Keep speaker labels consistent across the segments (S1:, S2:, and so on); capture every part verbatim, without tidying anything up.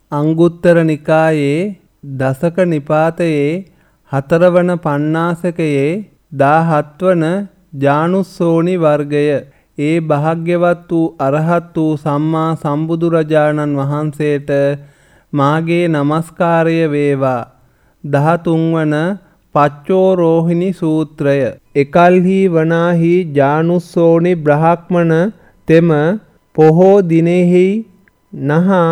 S1: අංගුත්තර නිකායේ දසක නිපාතයේ හතරවන පඤ්ඤාසකයේ දාහත් වන ජානුස්සෝනි වර්ගය. ඒ භාග්‍යවත් වූ අරහත් වූ සම්මා සම්බුදුරජාණන් වහන්සේට මාගේ නමස්කාරය වේවා. දහතුන් වන පච්චෝරෝහිණි සූත්‍රය. එකල්හි වනාහි ජානුස්සෝනි බ්‍රහ්මණ තෙම පොහෝ දිනෙහි නහා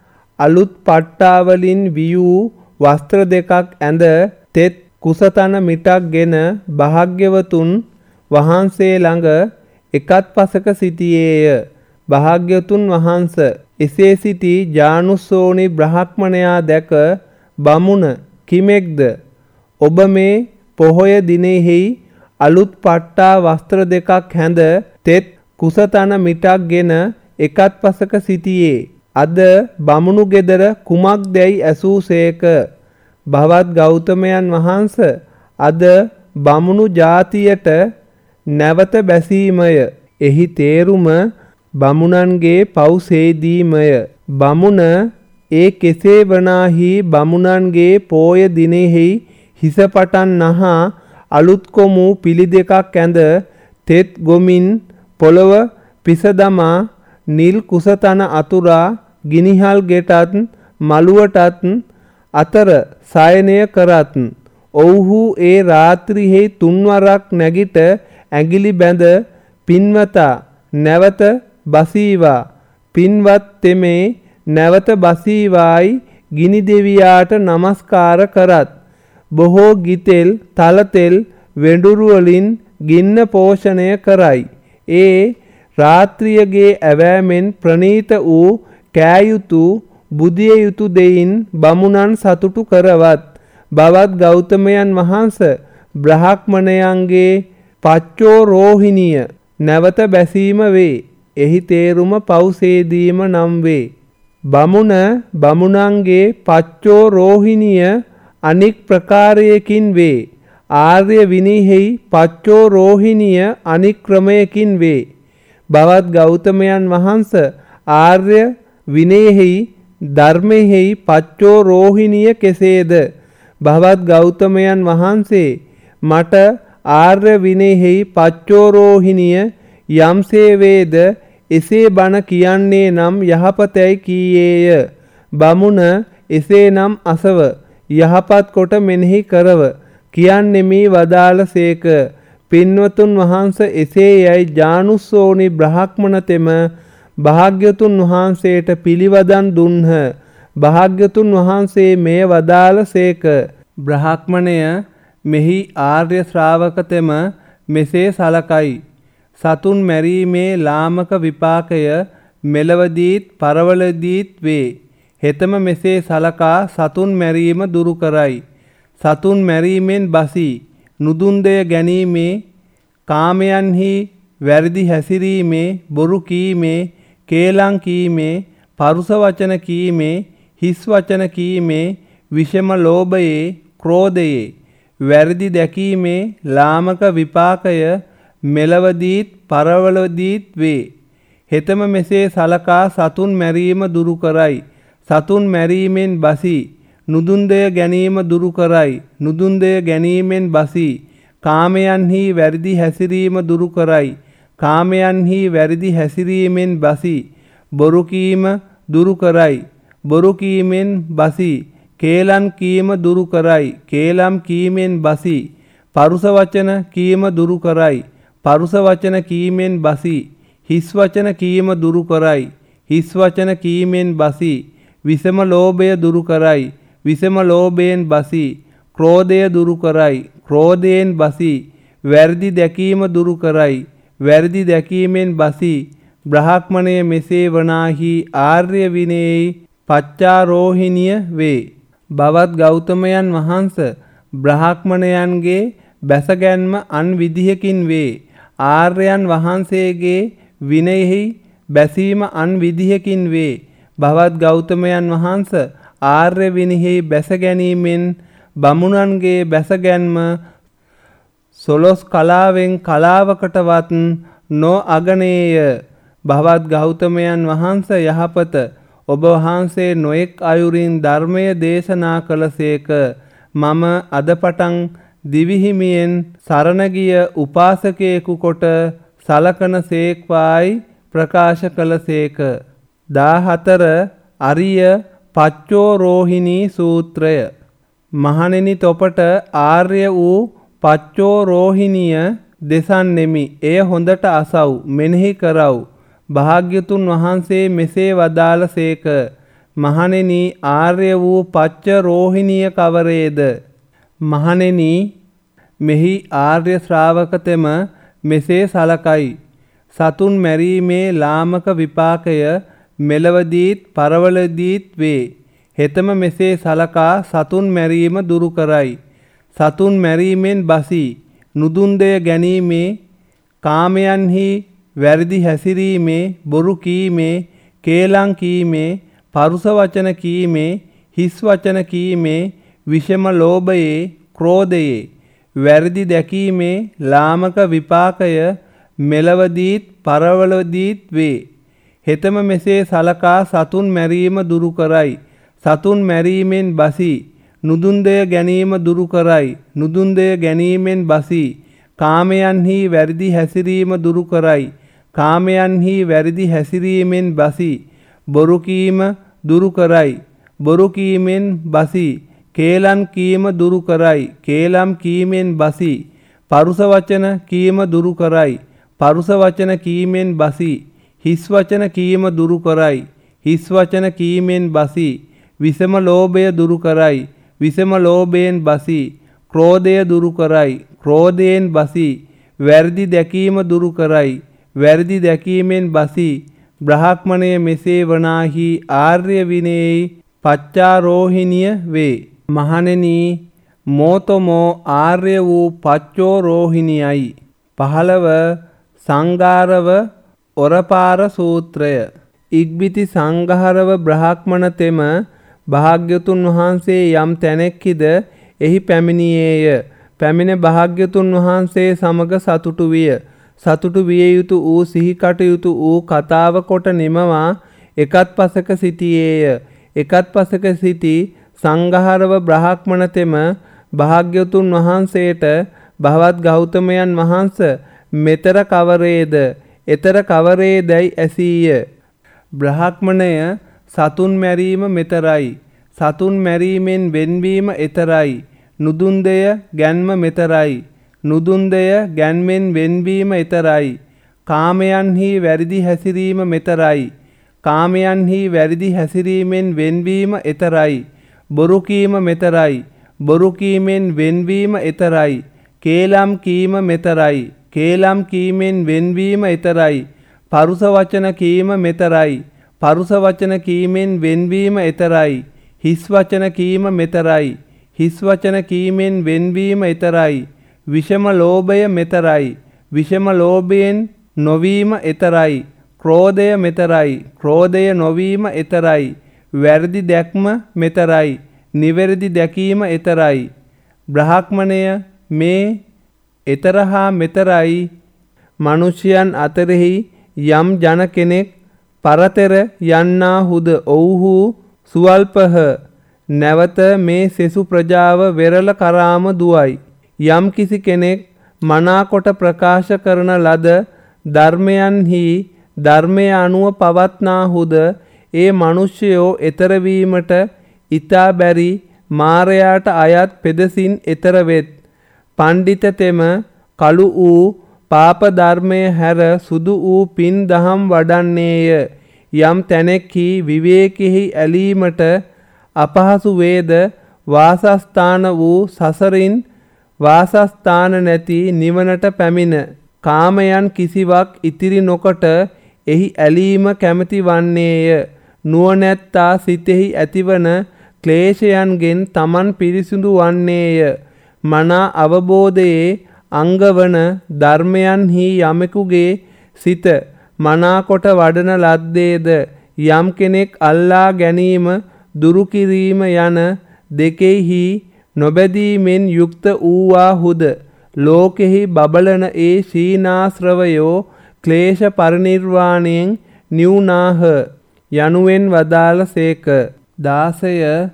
S1: අලුත් පට්ටාවලින් වියූ වස්ත්‍ර දෙකක් ඇඳ තෙත් කුසතන මිටක් ගෙන භාග්‍යවතුන් වහන්සේ ළඟ එකත් පසක සිටියේය. භාග්‍යවතුන් වහන්ස එසේ සිටි ජානුස්සෝනි බ්‍රහ්මණයා දැක බමුණ කිමෙක්ද? ඔබ මේ පොහොය දිනෙහි අලුත් පට්ටා වස්ත්‍ර දෙකක් හැඳ තෙත් කුසතන මිටක් ගෙන එකත් පසක සිටියේ. අද බමුණු ගෙදර කුමක්දැයි ඇසූසේක. භවත් ගෞතමයන් වහන්ස අද බමුණු ජාතියට නැවත බැසීමය. එහි තේරුම බමුණන්ගේ පව් සේදීමය. බමුණ ඒ කෙසේ වනාහි බමුණන්ගේ පෝය දිනෙහි හිස පටන් නහා අලුත් කොමු පිළි දෙකක් ඇඳ තෙත් ගොමින් පොළව පිස දමා නිල් කුසතන අතුරා ගිනිහල් ගෙටත් මළුවටත් අතර සයනය කරත් ඔව්හු ඒ රාත්‍රියෙහි තුන්වරක් නැගිට ඇඟිලි බැඳ පින්වතා නැවත බසීවා පින්වත් තෙමේ නැවත බසීවායි ගිනි දෙවියාට නමස්කාර කරත්. බොහෝ ගිතෙල් තලතෙල් වෙඬුරු වලින් ගින්න පෝෂණය කරයි. ඒ රාත්‍රියගේ ඇවෑමෙන් ප්‍රනීත වූ කෑයුතු බුදිය යුතු දෙයින් බමුණන් සතුටු කරවත්. භවත් ගෞතමයන් වහන්ස බ්‍රහ්මණයන්ගේ පච්චෝරෝහිණිය නැවත බැසීම වේ. එහි තේරුම පව්සේදීම නම් වේ. බමුණ බමුණන්ගේ පච්චෝරෝහිණිය අනික් ප්‍රකාරයකින් වේ. ආර්ය විනයෙහි පච්චෝරෝහිණිය අනික් ක්‍රමයකින් වේ. භවත් ගෞතමයන් වහන්ස ආර්ය විනයෙහි ධර්මයෙහි පච්චෝරෝහිණිය කෙසේද? භවත් ගෞතමයන් වහන්සේ මට ආර්ය විනයෙහි පච්චෝරෝහිණිය යම්සේ වේද එසේ බණ කියන්නේ නම් යහපතයි කීයේය. බමුණ එසේ නම් අසව යහපත් කොට මෙනෙහි කරව කියන්නෙමි වදාළසේක. පින්වතුන් වහන්ස එසේ යයි ජානුස්සෝනි බ්‍රහ්මණ තෙම භාග්‍යතුන් වහන්සේට පිළිවදන් දුන්හ. භාග්‍යතුන් වහන්සේ මෙය වදාළසේක. බ්‍රහ්මණය මෙහි ආර්ය ශ්‍රාවකතෙම මෙසේ සලකයි. සතුන් මැරීමේ ලාමක විපාකය මෙලවදීත් පරවලදීත් වේ. හෙතම මෙසේ සලකා සතුන් මැරීම දුරු කරයි. සතුන් මැරීමෙන් බසී. නුදුන් දෙය ගැනීමේ, කාමයන්හි වැරදි හැසිරීමේ, බොරු කීමේ, කේලම් කීමේ, පරුස වචන කීමේ, හිස් වචන කීමේ, විෂම ලෝභයේ, ක්‍රෝධයේ, වැරදි දැකීමේ ලාමක විපාකය මෙලවදීත් පරවලදීත් වේ. හෙතම මෙසේ සලකා සතුන් මැරීම දුරු කරයි. සතුන් මැරීමෙන් බසී. නුදුන් දෙය ගැනීම දුරු කරයි. නුදුන් දෙය ගැනීමෙන් බසී. කාමයන්හි වැරදි හැසිරීම දුරු කරයි. කාමයන්හි වැරදි හැසිරීමෙන් බසී. බොරු කීම දුරු කරයි. බොරු කීමෙන් බසී. කේලම් කීම දුරු කරයි. කේලම් කීමෙන් බසී. පරුස වචන කීම දුරු කරයි. පරුස වචන කීමෙන් බසී. හිස් වචන කීම දුරු කරයි. හිස් වචන කීමෙන් බසී. විෂම ලෝභය දුරු කරයි. විෂම ලෝභයෙන් බසී. ක්‍රෝධය දුරු කරයි. ක්‍රෝධයෙන් බසී. වැරදි දැකීම දුරු කරයි. වැරදි දැකීමෙන් බසී. බ්‍රහ්මණය මෙසේ වනාහි ආර්ය විනයෙහි පච්චාරෝහිණිය වේ. භවත් ගෞතමයන් වහන්ස බ්‍රහ්මණයන්ගේ බැසගැන්ම අන් විදිහකින් වේ. ආර්යයන් වහන්සේගේ විනයෙහි බැසීම අන් විදිහකින් වේ. භවත් ගෞතමයන් වහන්ස ආර්ය විනයෙහි බැස ගැනීමෙන් බමුණන්ගේ බැසගැන්ම සොළොස් කලාවෙන් කලාවකටවත් නොඅගනේය. භවත් ගෞතමයන් වහන්ස යහපත ඔබ වහන්සේ නොඑක් අයුරින් ධර්මය දේශනා කළසේක. මම අද පටන් දිවිහිමියෙන් සරණ ගිය උපාසකයෙකු කොට සලකන සේක්වායි ප්‍රකාශ කළසේක. දාහතර අරිය පච්චෝරෝහිණී සූත්‍රය. මහණෙනි තොපට ආර්ය වූ පච්චෝරෝහිණිය දෙසන්නෙමි. එය හොඳට අසව් මෙනෙහි කරව්. භාග්‍යතුන් වහන්සේ මෙසේ වදාළසේක. මහණෙනි ආර්ය වූ පච්චරෝහිණිය කවරේද? මහණෙනි මෙහි ආර්ය ශ්‍රාවකතෙම මෙසේ සලකයි. සතුන් මැරීමේ ලාමක විපාකය මෙලවදීත් පරවලදීත් වේ. හෙතම මෙසේ සලකා සතුන් මැරීම දුරු කරයි. සතුන් මැරීමෙන් බසී. නුදුන් දෙය ගැනීමේ, කාමයන්හි වැරදි හැසිරීමේ, බොරු කීමේ, කේලම් කීමේ, පරුස වචන කීමේ, හිස් වචන කීමේ, විෂම ලෝභයේ, ක්‍රෝධයේ, වැරදි දැකීමේ ලාමක විපාකය මෙලවදීත් පරවලදීත් වේ. හෙතම මෙසේ සලකා සතුන් මැරීම දුරු කරයි. සතුන් මැරීමෙන් බසී. නුදුන් දෙය ගැනීම දුරු කරයි. නුදුන් දෙය ගැනීමෙන් බසී. කාමයන්හි වැරදි හැසිරීම දුරු කරයි. කාමයන්හි වැරදි හැසිරීමෙන් බසී. බොරු කීම දුරු කරයි. බොරු කීමෙන් බසී. කේලම් කීම දුරු කරයි. කේලම් කීමෙන් බසී. පරුස වචන කීම දුරු කරයි. පරුස වචන කීමෙන් බසී. හිස් වචන කීම දුරු කරයි. හිස් වචන කීමෙන් බසී. විෂම ලෝභය දුරු කරයි. විෂම ලෝභයෙන් බසී. ක්‍රෝධය දුරු කරයි. ක්‍රෝධයෙන් බසී. වැරදි දැකීම දුරු කරයි. වැරදි දැකීමෙන් බසී. බ්‍රාහ්මණය මෙසේ වනාහි ආර්ය විනේයි පච්චාරෝහිණිය වේ. මහණෙනි මෝතමෝ ආර්ය වූ පච්චෝරෝහිණියයි. පහළව සංඝාරව ඔරපාර සූත්‍රය. ඉක්බිති සංඝාරව බ්‍රාහ්මණතෙම භාග්‍යතුන් වහන්සේ යම් තැනෙක්හිද එහි පැමිණියේය. පැමිණ භාග්‍යතුන් වහන්සේ සමග සතුටු විය. සතුටු විය යුතු වූ සිහි කටයුතු වූ කතාව කොට නිමවා එකත් පසක සිටියේය. එකත් පසක සිටි සංඝාරව බ්‍රාහ්මණතෙම භාග්‍යතුන් වහන්සේට භවත් ගෞතමයන් වහන්ස මෙතර කවරේද එතර කවරේදැයි ඇසීය. බ්‍රාහ්මණය සතුන් මැරීම මෙතරයි. සතුන් මැරීමෙන් වෙන්වීම එතරයි. නුදුන් දෙය ගැන්ම මෙතරයි. නුදුන් දෙය ගැන්මෙන් වෙන්වීම එතරයි. කාමයන්හි වැරදි හැසිරීම මෙතරයි. කාමයන්හි වැරදි හැසිරීමෙන් වෙන්වීම එතරයි. බොරු කීම මෙතරයි. බොරු කීමෙන් වෙන්වීම එතරයි. කේලම් කීම මෙතරයි. කේලම් කීමෙන් වෙන්වීම එතරයි. පරුස වචන කීම මෙතරයි. පරුස වචන කීමෙන් වෙන්වීම එතරයි. හිස් වචන කීම මෙතරයි. හිස් වචන කීමෙන් වෙන්වීම එතරයි. විෂම ලෝභය මෙතරයි. විෂම ලෝභයෙන් නොවීම එතරයි. ක්‍රෝධය මෙතරයි. ක්‍රෝධය නොවීම එතරයි. වැරදි දැක්ම මෙතරයි. නිවැරදි දැකීම එතරයි. බ්‍රාහ්මණය මේ එතර හා මෙතරයි. මනුෂ්‍යයන් අතරෙහි යම් ජන කෙනෙක් පරතර යන්නාහුද ඔව්හු සුවල්පහ. නැවත මේ සෙසු ප්‍රජාව වෙරළ කරාම දුවයි. යම් කිසි කෙනෙක් මනාකොට ප්‍රකාශ කරන ලද ධර්මයන්හි ධර්මය අනුව පවත්නාහුද ඒ මනුෂ්‍යයෝ එතර වීමට ඊතා බැරි මාරයාට අයත් පෙදසින් එතර වෙත්. පණ්ඩිතතෙම කළු වූ පාප ධර්මය හැර සුදු වූ පින් දහම් වඩන්නේය. යම් තැනෙක්හි විවේකෙහි ඇලීමට අපහසු වේද වාසස්ථාන වූ සසරින් වාසස්ථාන නැති නිවනට පැමිණ කාමයන් කිසිවක් ඉතිරි නොකොට එහි ඇලීම කැමති වන්නේය. නුවණැත්තා සිතෙහි ඇතිවන ක්ලේශයන්ගෙන් තමන් පිරිසිදු වන්නේය. මනා අවබෝධයේ අංගවන ධර්මයන්හි යමෙකුගේ සිත මනාකොට වඩන ලද්දේද යම් කෙනෙක් අල්ලා ගැනීම දුරු කිරීම යන දෙකෙහි නොබැදීමෙන් යුක්ත වූවාහුද ලෝකෙහි බබලන ඒ සීනාශ්‍රවයෝ ක්ලේශ පරිනිර්වාණයෙන් නිවුනාහ. යනුවෙන් වදාළ සේක. දාසය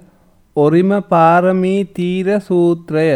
S1: ඔරිම පාරමී තීර සූත්‍රය.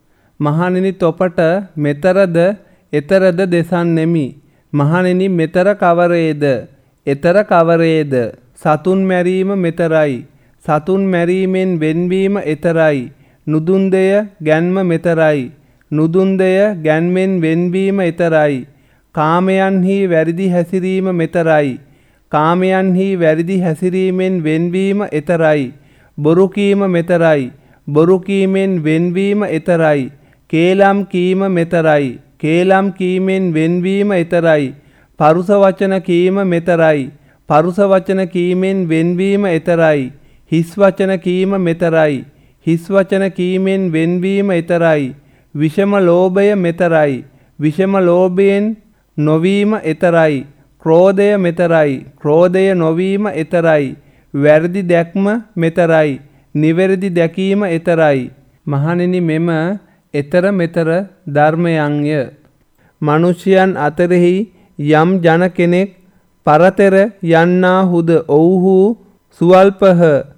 S1: මහණෙනි තොපට මෙතරද එතරද දෙසන්නෙමි. මහණෙනි මෙතර කවරේද එතර කවරේද? සතුන් මැරීම මෙතරයි. සතුන් මැරීමෙන් වෙන්වීම එතරයි. නුදුන්දය ගැන්ම මෙතරයි. නුදුන්දය ගැන්මෙන් වෙන්වීම එතරයි. කාමයන්හි වැරදි හැසිරීම මෙතරයි. කාමයන්හි වැරදි හැසිරීමෙන් වෙන්වීම එතරයි. බොරු කීම මෙතරයි. බොරු කීමෙන් වෙන්වීම එතරයි. කේලම් කීම මෙතරයි. කේලම් කීමෙන් වෙන්වීම එතරයි. පරුස වචන කීම මෙතරයි. පරුස වචන කීමෙන් වෙන්වීම එතරයි. හිස් වචන කීම මෙතරයි. හිස් වචන කීමෙන් වෙන්වීම එතරයි. විෂම ලෝභය මෙතරයි. විෂම ලෝභයෙන් නොවීම එතරයි. ක්‍රෝධය මෙතරයි. ක්‍රෝධය නොවීම එතරයි. වැරදි දැක්ම මෙතරයි. නිවැරදි දැකීම එතරයි. මහණෙනි මෙම එතර මෙතර ධර්මයන්ය. මනුෂ්‍යයන් අතරෙහි යම් ජන කෙනෙක් පරතර යන්නාහුද ඔව්හු සුවල්පහ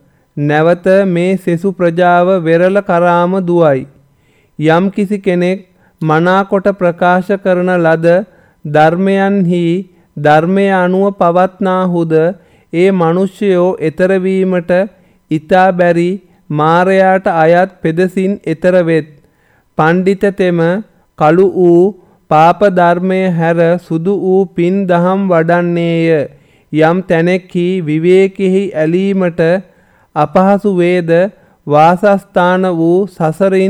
S1: නැවත මේ සෙසු ප්‍රජාව වෙරළ කරාම දුවයි. යම් කිසි කෙනෙක් මනාකොට ප්‍රකාශ කරන ලද ධර්මයන්හි ධර්මය අනුව පවත්නාහුද ඒ මනුෂ්‍යයෝ එතරවීමට ඉතා බැරි මාරයාට අයත් පෙදසින් එතර වෙත්. පණ්ඩිතතෙම කළු වූ පාප ධර්මය හැර සුදු වූ පින් දහම් වඩන්නේය. යම් තැනෙක්හි විවේකෙහි ඇලීමට අපහසු වේද වාසස්ථාන වූ සසරින්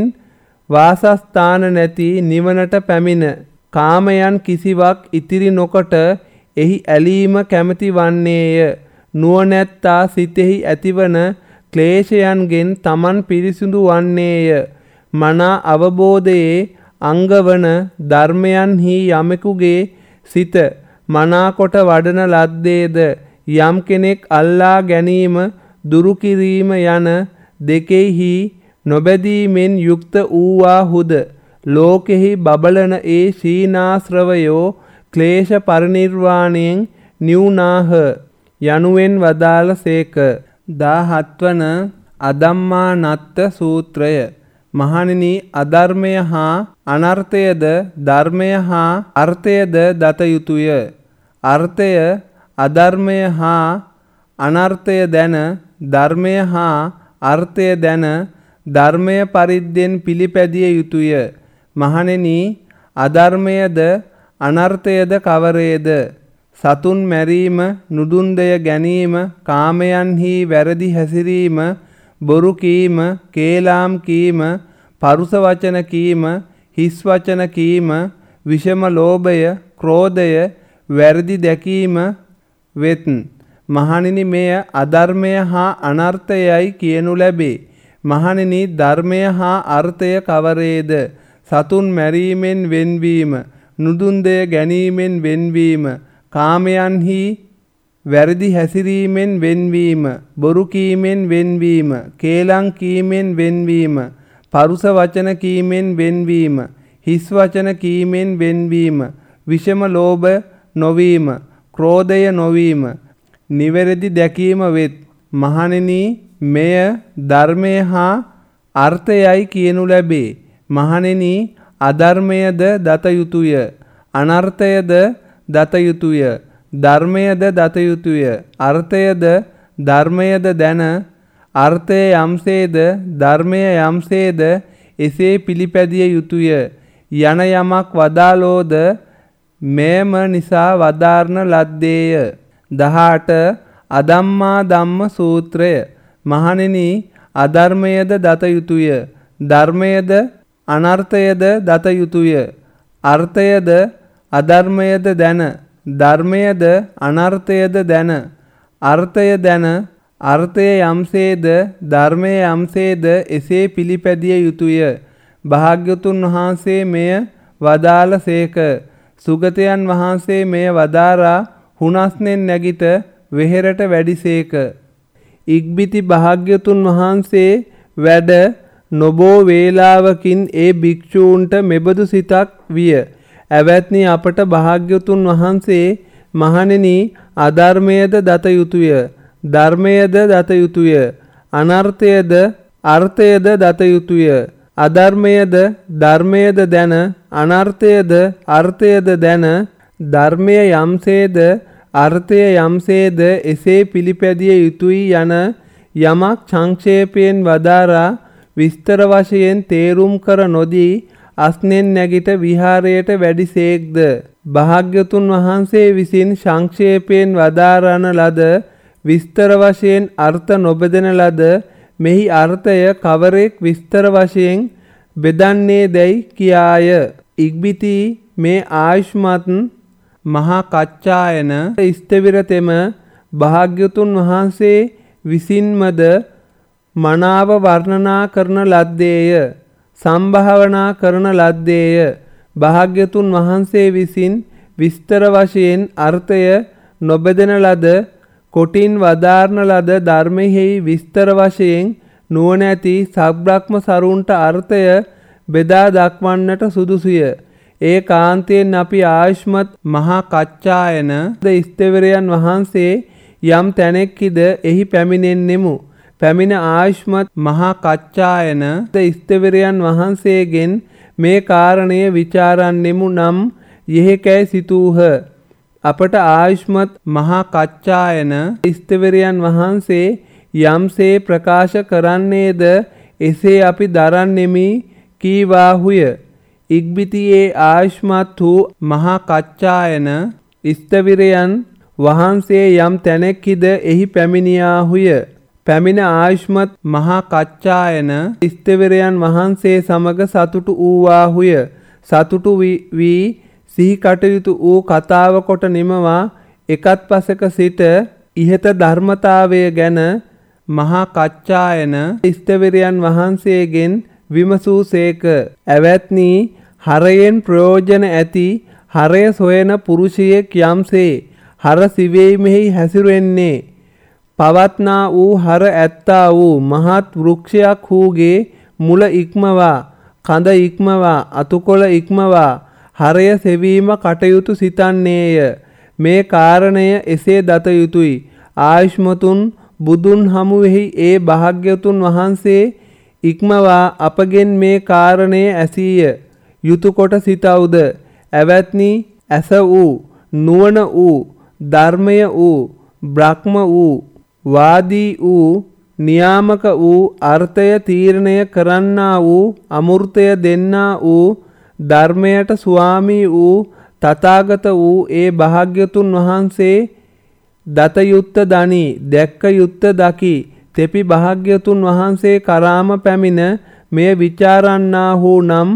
S1: වාසස්ථාන නැති නිවනට පැමිණ කාමයන් කිසිවක් ඉතිරි නොකොට එහි ඇලීම කැමති වන්නේය. නුවණැත්තා සිතෙහි ඇතිවන ක්ලේශයන්ගෙන් තමන් පිරිසිදු වන්නේය. මනා අවබෝධයේ අංගවන ධර්මයන්හි යමෙකුගේ සිත මනාකොට වඩන ලද්දේද යම් කෙනෙක් අල්ලා ගැනීම දුරු කිරීම යන දෙකෙහි නොබැදීමෙන් යුක්ත වූවාහුද ලෝකෙහි බබලන ඒ සීනාශ්‍රවයෝ ක්ලේශ පරිනිර්වාණයෙන් නිවුනාහ යනුවෙන් වදාළ සේක. දාහත් වන අදම්මානත්ත සූත්‍රය. මහණෙනි අධර්මය හා අනර්ථයද ධර්මය හා අර්ථයද දත යුතුය. අර්ථය අධර්මය හා අනර්ථය දැන ධර්මය හා අර්ථය දැන ධර්මය පරිද්දෙන් පිළිපැදිය යුතුය. මහණෙනි අධර්මයද අනර්ථයද කවරේද? සතුන් මැරීම, නුදුන්දය ගැනීම, කාමයන්හි වැරදි හැසිරීම, බොරු කීම, කේලාම් කීම, පරුස වචන කීම, හිස් වචන කීම, විෂම ලෝභය, ක්‍රෝධය, වැරදි දැකීම වෙත්. මහණෙනි මෙය අධර්මය හා අනර්ථයයි කියනු ලැබේ. මහණෙනි ධර්මය හා අර්ථය කවරේද? සතුන් මැරීමෙන් වෙන්වීම, නුදුන්දය ගැනීමෙන් වෙන්වීම, කාමයන්හි වැරදි හැසිරීමෙන් වෙන්වීම, බොරු කීමෙන් වෙන්වීම, කේලම් කීමෙන් වෙන්වීම, පරුස වචන කීමෙන් වෙන්වීම, හිස් වචන කීමෙන් වෙන්වීම, විෂම ලෝභ නොවීම, ක්‍රෝධය නොවීම, නිවැරදි දැකීම වෙත්. මහණෙනි මෙය ධර්මය හා අර්ථයයි කියනු ලැබේ. මහණෙනි අධර්මයද දත යුතුය, අනර්ථයද දත යුතුය, ධර්මයද දත යුතුය, අර්ථයද ධර්මයද දැන අර්ථය යම්සේද ධර්මය යම්සේද එසේ පිළිපැදිය යුතුය යන යමක් වදාළෝද මෙම නිසා වදාරන ලද්දේය. දහඅට අදම්මා ධම්ම සූත්‍රය. මහණෙනි අධර්මයද දත යුතුය, ධර්මයද අනර්ථයද දත යුතුය, අර්ථයද අධර්මයද දැන ධර්මයද අනර්ථයද දැන අර්ථය දැන අර්ථය යම්සේද ධර්මය යම්සේද එසේ පිළිපැදිය යුතුය. භාග්‍යවතුන් වහන්සේ මෙය වදාළ සේක. සුගතයන් වහන්සේ මෙය වදාරා හුනස්නෙන් නැගිට වෙහෙරට වැඩිසේක. ඉක්බිති භාග්‍යවතුන් වහන්සේ වැඩ නොබෝ වේලාවකින් ඒ භික්ෂූන්ට මෙබඳු සිතක් විය. ඇවැත්නි අපට භාග්‍යවතුන් වහන්සේ මහණෙනි අධර්මයද දත යුතුය, ධර්මයද දත යුතුය. අනර්ථයද අර්ථයද දත යුතුය. අධර්මයද ධර්මයද දැන අනර්ථයද අර්ථයද දැන ධර්මය යම්සේද අර්ථය යම්සේද එසේ පිළිපැදිය යුතුයි යන යමක් සංක්ෂේපයෙන් වදාරා විස්තර වශයෙන් තේරුම් කර නොදී අස්නෙන් නැගිට විහාරයට වැඩිසේක්ද. භාග්‍යතුන් වහන්සේ විසින් සංක්ෂේපයෙන් වදාරන ලද විස්තර වශයෙන් අර්ථ නොබෙදෙන ලද මෙහි අර්ථය කවරෙක් විස්තර වශයෙන් බෙදන්නේ දැයි කියාය. ඉක්බිති මේ ආයුෂ්මත් මහා කච්චායන ස්ථවිරතෙම භාග්‍යතුන් වහන්සේ විසින්මද මනාව වර්ණනා කරන ලද්දේය. සම්භාවනා කරන ලද්දේය. භාග්‍යතුන් වහන්සේ විසින් විස්තර වශයෙන් අර්ථය නොබෙදෙන ලද කොටින් වදාරන ලද ධර්මෙහි විස්තර වශයෙන් නුවණැති සබ්‍රක්‍ම සරුන්ට අර්ථය බෙදා දක්වන්නට සුදුසුය. ඒ කාන්තයෙන් අපි ආයුෂ්මත් මහා කච්චායන ද ස්ථවිරයන් වහන්සේ යම් තැනෙක්කිද එහි පැමිණෙන්නෙමු. පැමිණ ආයුෂ්මත් මහා කච්චායන ද ස්ථවිරයන් වහන්සේගෙන් මේ කාරණය විචාරන්නෙමු නම් යෙහෙකැයි සිතූහ. අපට ආයුෂ්මත් මහා කච්චායන ස්ථවිරයන් වහන්සේ යම්සේ ප්‍රකාශ කරන්නේද එසේ අපි දරන්නෙමි කීවාහුය. ඉක්බිතියේ ආයුෂ්මත් වූ මහා කච්චායන ස්ථවිරයන් වහන්සේ යම් තැනෙක්කිද එහි පැමිණියාහුය. පැමිණ ආයුෂ්මත් මහා කච්චායන ස්ථවිරයන් වහන්සේ සමග සතුටු වූවාහුය. සතුටු වී සිහි කටයුතු වූ කතාව කොට නිමවා එකත් පසක සිට ඉහත ධර්මතාවය ගැන මහා කච්චායන ස්ථවිරයන් වහන්සේගෙන් විමසූසේක. ඇවැත්නි, හරයෙන් ප්‍රයෝජන ඇති හරය සොයන පුරුෂයෙක් යම්සේ හර සිවීමෙහි හැසිරෙන්නේ පවත්නා වූ හර ඇත්තා වූ මහත් වෘක්ෂයක් වූගේ මුල ඉක්මවා කඳ ඉක්මවා අතුකොළ ඉක්මවා හරය සෙවීම කටයුතු සිතන්නේය. මේ කාරණය එසේ දත යුතුයි. ආයුෂ්මතුන් බුදුන් හමුවෙහි ඒ භාග්‍යතුන් වහන්සේ ඉක්මවා අපගෙන් මේ කාරණය ඇසීය යුතු කොට සිතවුද. ඇවැත්නි, ඇස වූ නුවණ වූ ධර්මය වූ බ්‍රහ්ම වූ වාදී වූ නියාමක වූ අර්ථය තීරණය කරන්නා වූ අමෘතය දෙන්නා වූ ධර්මයට ස්වාමී වූ තථාගත වූ ඒ භාග්‍යතුන් වහන්සේ දත යුත්ත දනි දැක්ක යුත්ත දකි තෙපි භාග්‍යතුන් වහන්සේ කරාම පැමිණ මෙය විචාරන්නා වූ නම්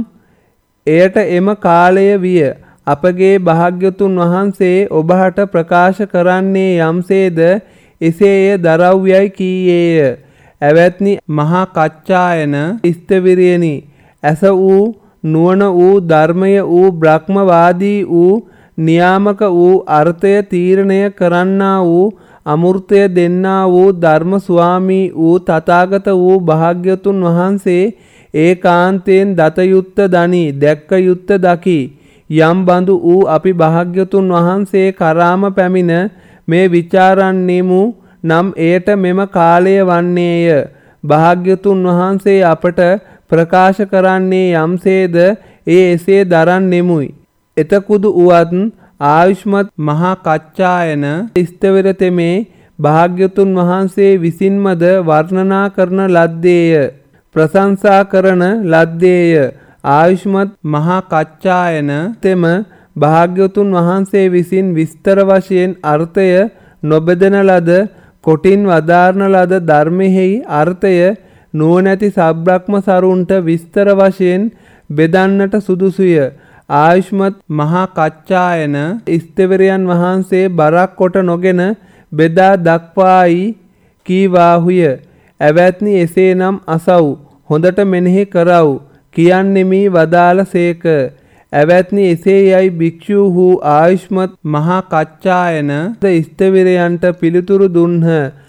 S1: එයට එම කාලය විය. අපගේ භාග්‍යතුන් වහන්සේ ඔබහට ප්‍රකාශ කරන්නේ යම්සේද එසේය දරව්‍යයි කීයේය. ඇවැත්නි, මහා කච්චායන ස්ථවිරයනි, ඇස වූ නුවණ වූ ධර්මය වූ බ්‍රහ්මවාදී වූ නියාමක වූ අර්ථය තීරණය කරන්නා වූ අමෘතය දෙන්නා වූ ධර්ම ස්වාමී වූ තථාගත වූ භාග්‍යතුන් වහන්සේ ඒකාන්තයෙන් දත යුත්ත දනි දැක්ක යුත්ත දකි. යම් බඳු වූ අපි භාග්‍යතුන් වහන්සේ කරාම පැමිණ මේ විචාරන්නෙමු නම් එයට මෙම කාලය වන්නේය. භාග්‍යතුන් වහන්සේ අපට ප්‍රකාශ කරන්නේ යම්සේද ඒ එසේ දරන්නෙමුයි. එතකුදු උවත් ආයුෂ්මත් මහා කච්චායන ස්ථවිරතෙමේ භාග්‍යතුන් වහන්සේ විසින්මද වර්ණනා කරන ලද්දේය. ප්‍රශංසා කරන ලද්දේය. ආයුෂ්මත් මහා කච්චායන තෙම භාග්‍යතුන් වහන්සේ විසින් විස්තර වශයෙන් අර්ථය නොබෙදෙන ලද කොටින් වදාරන ලද ධර්මෙහි අර්ථය නුවණැති සබ්‍රක්‍ම සරුන්ට විස්තර වශයෙන් බෙදන්නට සුදුසුය. ආයුෂ්මත් මහා කච්චායන ස්ථවිරයන් වහන්සේ බරක් කොට නොගෙන බෙදා දක්වායි කීවාහුය. ඇවැත්නි, එසේනම් අසව් හොඳට මෙනෙහි කරව් කියන්නෙමි වදාළසේක. ඇවැත්නි, එසේ යයි භික්ෂූහු ආයුෂ්මත් මහා කච්චායන ද ස්ථවිරයන්ට පිළිතුරු දුන්හ.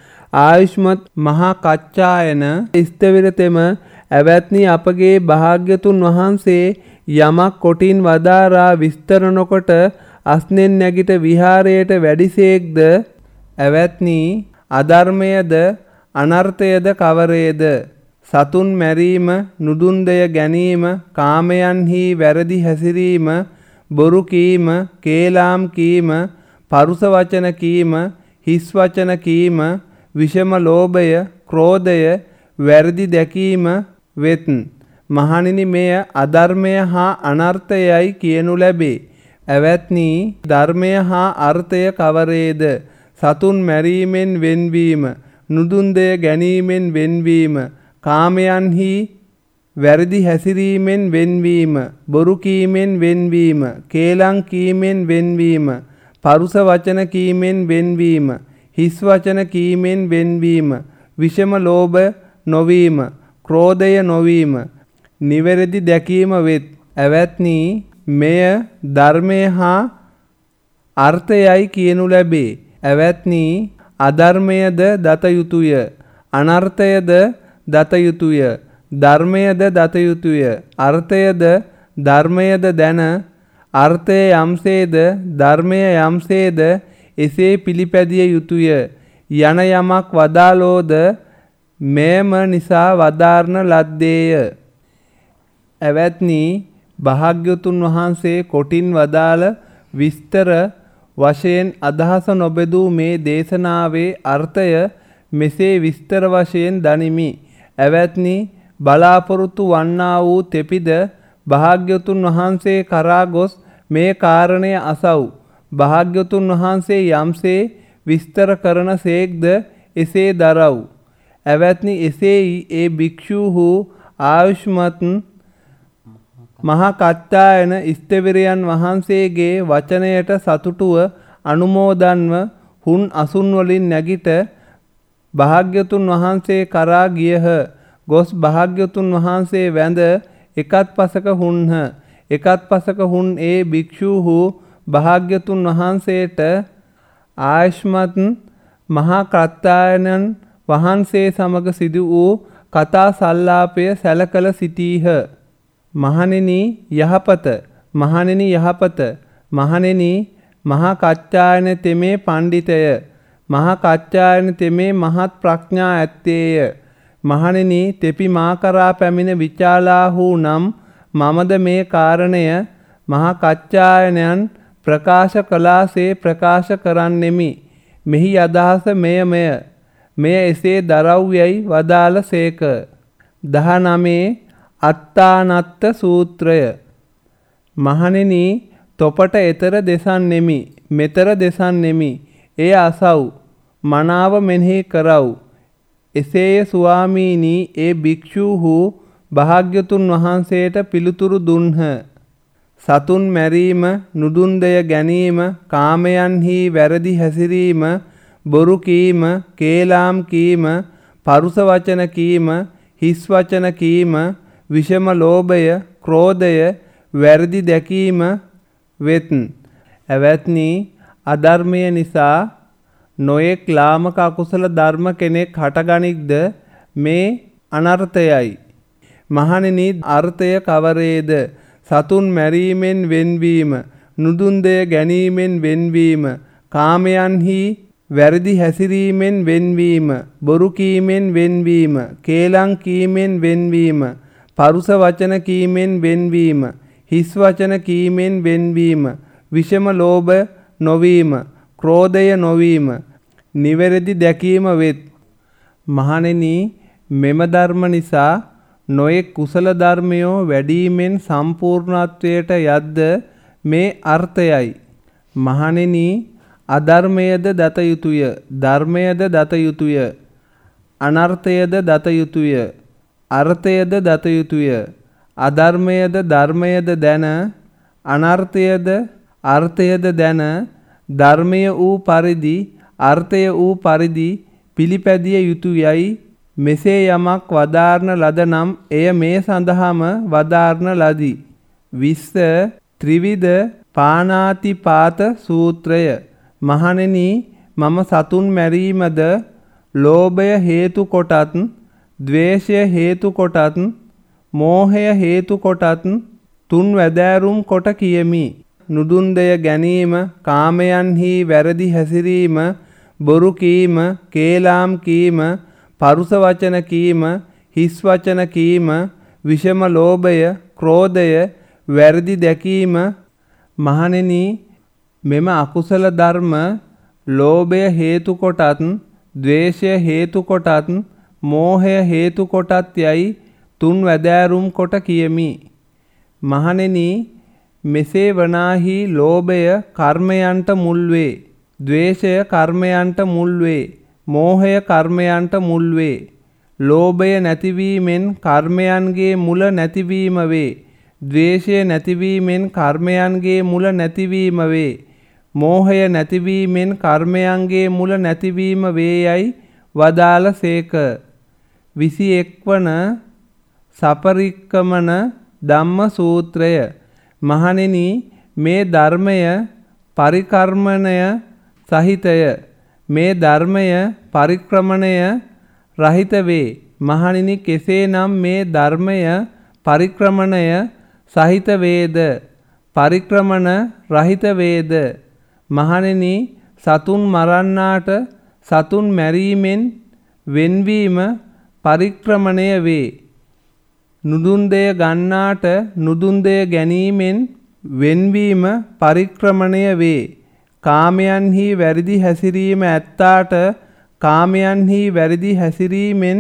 S1: ආයුෂ්මත් මහා කච්චායන ස්ථවිරතෙම ඇවැත්නි, අපගේ භාග්‍යතුන් වහන්සේ යමක් කොටින් වදාරා විස්තර නොකොට අස්නෙන් නැගිට විහාරයට වැඩිසේක්ද. ඇවැත්නි, අධර්මයද අනර්ථයද කවරේද? සතුන් මැරීම, නුදුන් දෙය ගැනීම, කාමයන්හි වැරදි හැසිරීම, බොරු කීම, කේලාම් කීම, පරුස වචන කීම, හිස් වචන කීම, විෂම ලෝභය, ක්‍රෝධය, වැරදි දැකීම වෙත්. මහණෙනි, මෙය අධර්මය හා අනර්ථයයි කියනු ලැබේ. ඇවැත්නි, ධර්මය හා අර්ථය කවරේද? සතුන් මැරීමෙන් වෙන්වීම, නුදුන් දෙය ගැනීමෙන් වෙන්වීම, කාමයන්හි වැරදි හැසිරීමෙන් වෙන්වීම, බොරු කීමෙන් වෙන්වීම, කේලම් කීමෙන් වෙන්වීම, පරුස වචන කීමෙන් වෙන්වීම, හිස් වචන කීමෙන් වෙන්වීම, විෂම ලෝභ නොවීම, ක්‍රෝධය නොවීම, නිවැරදි දැකීම වෙත්. ඇවැත්නි, මෙය ධර්මය හා අර්ථයයි කියනු ලැබේ. ඇවැත්නි, අධර්මයද දත යුතුය, අනර්ථයද දත යුතුය, ධර්මයද දත යුතුය, අර්ථයද ධර්මයද දැන, අර්ථය යම්සේද ධර්මය යම්සේද එසේ පිළිපැදිය යුතුය යන යමක් වදාළෝද මෙම නිසා වදාරන ලද්දේය. ඇවැත්නි, භාග්‍යවතුන් වහන්සේ කොටින් වදාළ විස්තර වශයෙන් අදහස නොබෙදූ මේ දේශනාවේ අර්ථය මෙසේ විස්තර වශයෙන් දනිමි. ඇවැත්නි, බලාපොරොත්තු වන්නා වූ තෙපිද භාග්‍යවතුන් වහන්සේ කරා ගොස් මේ කාරණය අසව්. භාග්‍යවතුන් වහන්සේ යම්සේ විස්තර කරන සේක්ද එසේ දරව්. ඇවැත්නි, එසේයි ඒ භික්ෂූහු ආයුෂ්මත් මහා කච්චායන ස්ථවිරයන් වහන්සේගේ වචනයට සතුටුව අනුමෝදන්ව හුන් අසුන් වලින් නැගිට භාග්‍යවතුන් වහන්සේ කරා ගියහ. ගොස් භාග්‍යවතුන් වහන්සේ වැඳ එකත් පසක හුන්හ. එකත් පසක හුන් ඒ භික්ෂූහු භාග්‍යවතුන් වහන්සේට ආයුෂ්මත් මහා කච්චායනන් වහන්සේ සමග සිදු වූ කතා සල්ලාපය සැලකල සිටීහ. මහණෙනි යහපත, මහණෙනි යහපත, මහණෙනි මහා කච්චායන තෙමේ පණ්ඩිතය, මහා කච්චායන තෙමේ මහත් ප්‍රඥා ඇත්තේය. මහණෙනි, තෙපි මා කරා පැමිණ විචාලාහු නම් මමද මේ කාරණය මහා කච්චායනයන් ප්‍රකාශ කළාසේ ප්‍රකාශ කරන්නෙමි. මෙහි අදහස මෙය මෙය මෙය එසේ දරව්යයි වදාළ සේක. දහනවයේ අත්තානත්ත සූත්‍රය. මහණෙනි, තොපට එතර දෙසන්නෙමි, මෙතර දෙසන්නෙමි. එය අසව්, මනාව මෙනෙහි කරව්. එසේය ස්වාමීනි. ඒ භික්ෂූහු භාග්‍යවතුන් වහන්සේට පිළිතුරු දුන්හ. සතුන් මැරීම, නුදුන් දෙය ගැනීම, කාමයන්හි වැරදි හැසිරීම, බොරු කීම, කේලාම් කීම, පරුස වචන කීම, හිස් වචන කීම, විෂම ලෝභය, ක්‍රෝධය, වැරදි දැකීම වෙත්. ඇවැත්නි, අධර්මය නිසා නොයෙක් ලාමක අකුසල ධර්ම කෙනෙක් හටගනික්ද මේ අනර්ථයයි. මහණෙනි, අර්ථය කවරේද? සතුන් මැරීමෙන් වෙන්වීම, නුදුන් දෙය ගැනීමෙන් වෙන්වීම, කාමයන්හි වැරදි හැසිරීමෙන් වෙන්වීම, බොරු කීමෙන් වෙන්වීම, කේලම් කීමෙන් වෙන්වීම, පරුස වචන කීමෙන් වෙන්වීම, හිස් වචන කීමෙන් වෙන්වීම, විෂම ලෝභ නොවීම, ක්‍රෝධය නොවීම, නිවැරදි දැකීම වෙත්. මහණෙනි, මෙම ධර්ම නිසා නොයෙක් කුසල ධර්මයෝ වැඩීමෙන් සම්පූර්ණත්වයට යද්ද මේ අර්ථයයි. මහණෙනි, අධර්මයද දත යුතුය, ධර්මයද දත යුතුය, අනර්ථයද දත යුතුය, අර්ථයද දත යුතුය, අධර්මයද ධර්මයද දැන, අනර්ථයද අර්ථයද දැන, ධර්මය වූ පරිදි අර්ථය වූ පරිදි පිළිපැදිය යුතුයයි. මෙසේ යමක් වදාරන ලද නම් එය මේ සඳහාම වදාරන ලදී. විස්ස ත්‍රිවිධ පාණාතිපාත සූත්‍රය. මහණෙනි, මම සතුන් මැරීමද ලෝභය හේතු කොටත්, ද්වේෂය හේතු කොටත්, මෝහය හේතු කොටත් තුන් වැදෑරුම් කොට කියමි. නුදුන් දෙය ගැනීම, කාමයන්හි වැරදි හැසිරීම, බොරු කීම, කේලාම් කීම, පරුස වචන කීම, හිස් වචන කීම, විෂම ලෝභය, ක්‍රෝධය, වැරදි දැකීම. මහණෙනි, මෙම අකුසල ධර්ම ලෝභය හේතු කොටත්, ද්වේෂය හේතු කොටත්, මෝහය හේතු කොටත් යයි තුන් වැදෑරුම් කොට කියමි. මහණෙනි, මෙසේ වනාහි ලෝභය කර්මයන්ට මුල් වේ, ද්වේෂය කර්මයන්ට මුල් වේ, මෝහය කර්මයන්ට මුල් වේ. ලෝභය නැතිවීමෙන් කර්මයන්ගේ මුල නැතිවීම වේ. ද්වේෂය නැතිවීමෙන් කර්මයන්ගේ මුල නැතිවීම වේ. මෝහය නැතිවීමෙන් කර්මයන්ගේ මුල නැතිවීම වේ යයි වදාළ සේක. විසි එක් වන සපරික්කමන ධම්ම සූත්‍රය. මහණෙනි, මේ ධර්මය පරිකර්මණය සහිතය. මේ ධර්මය පරික්‍රමණය රහිත වේ. මහණෙනි, කෙසේනම් මේ ධර්මය පරික්‍රමණය සහිත වේද? පරික්‍රමණ රහිත වේද? මහණෙනි, සතුන් මරන්නාට සතුන් මැරීමෙන් වෙන්වීම පරික්‍රමණය වේ. නුදුන් දෙය ගන්නාට නුදුන් දෙය ගැනීමෙන් වෙන්වීම පරික්‍රමණය වේ. කාමයන්හි වැරදි හැසිරීම ඇත්තාට කාමයන්හි වැරදි හැසිරීමෙන්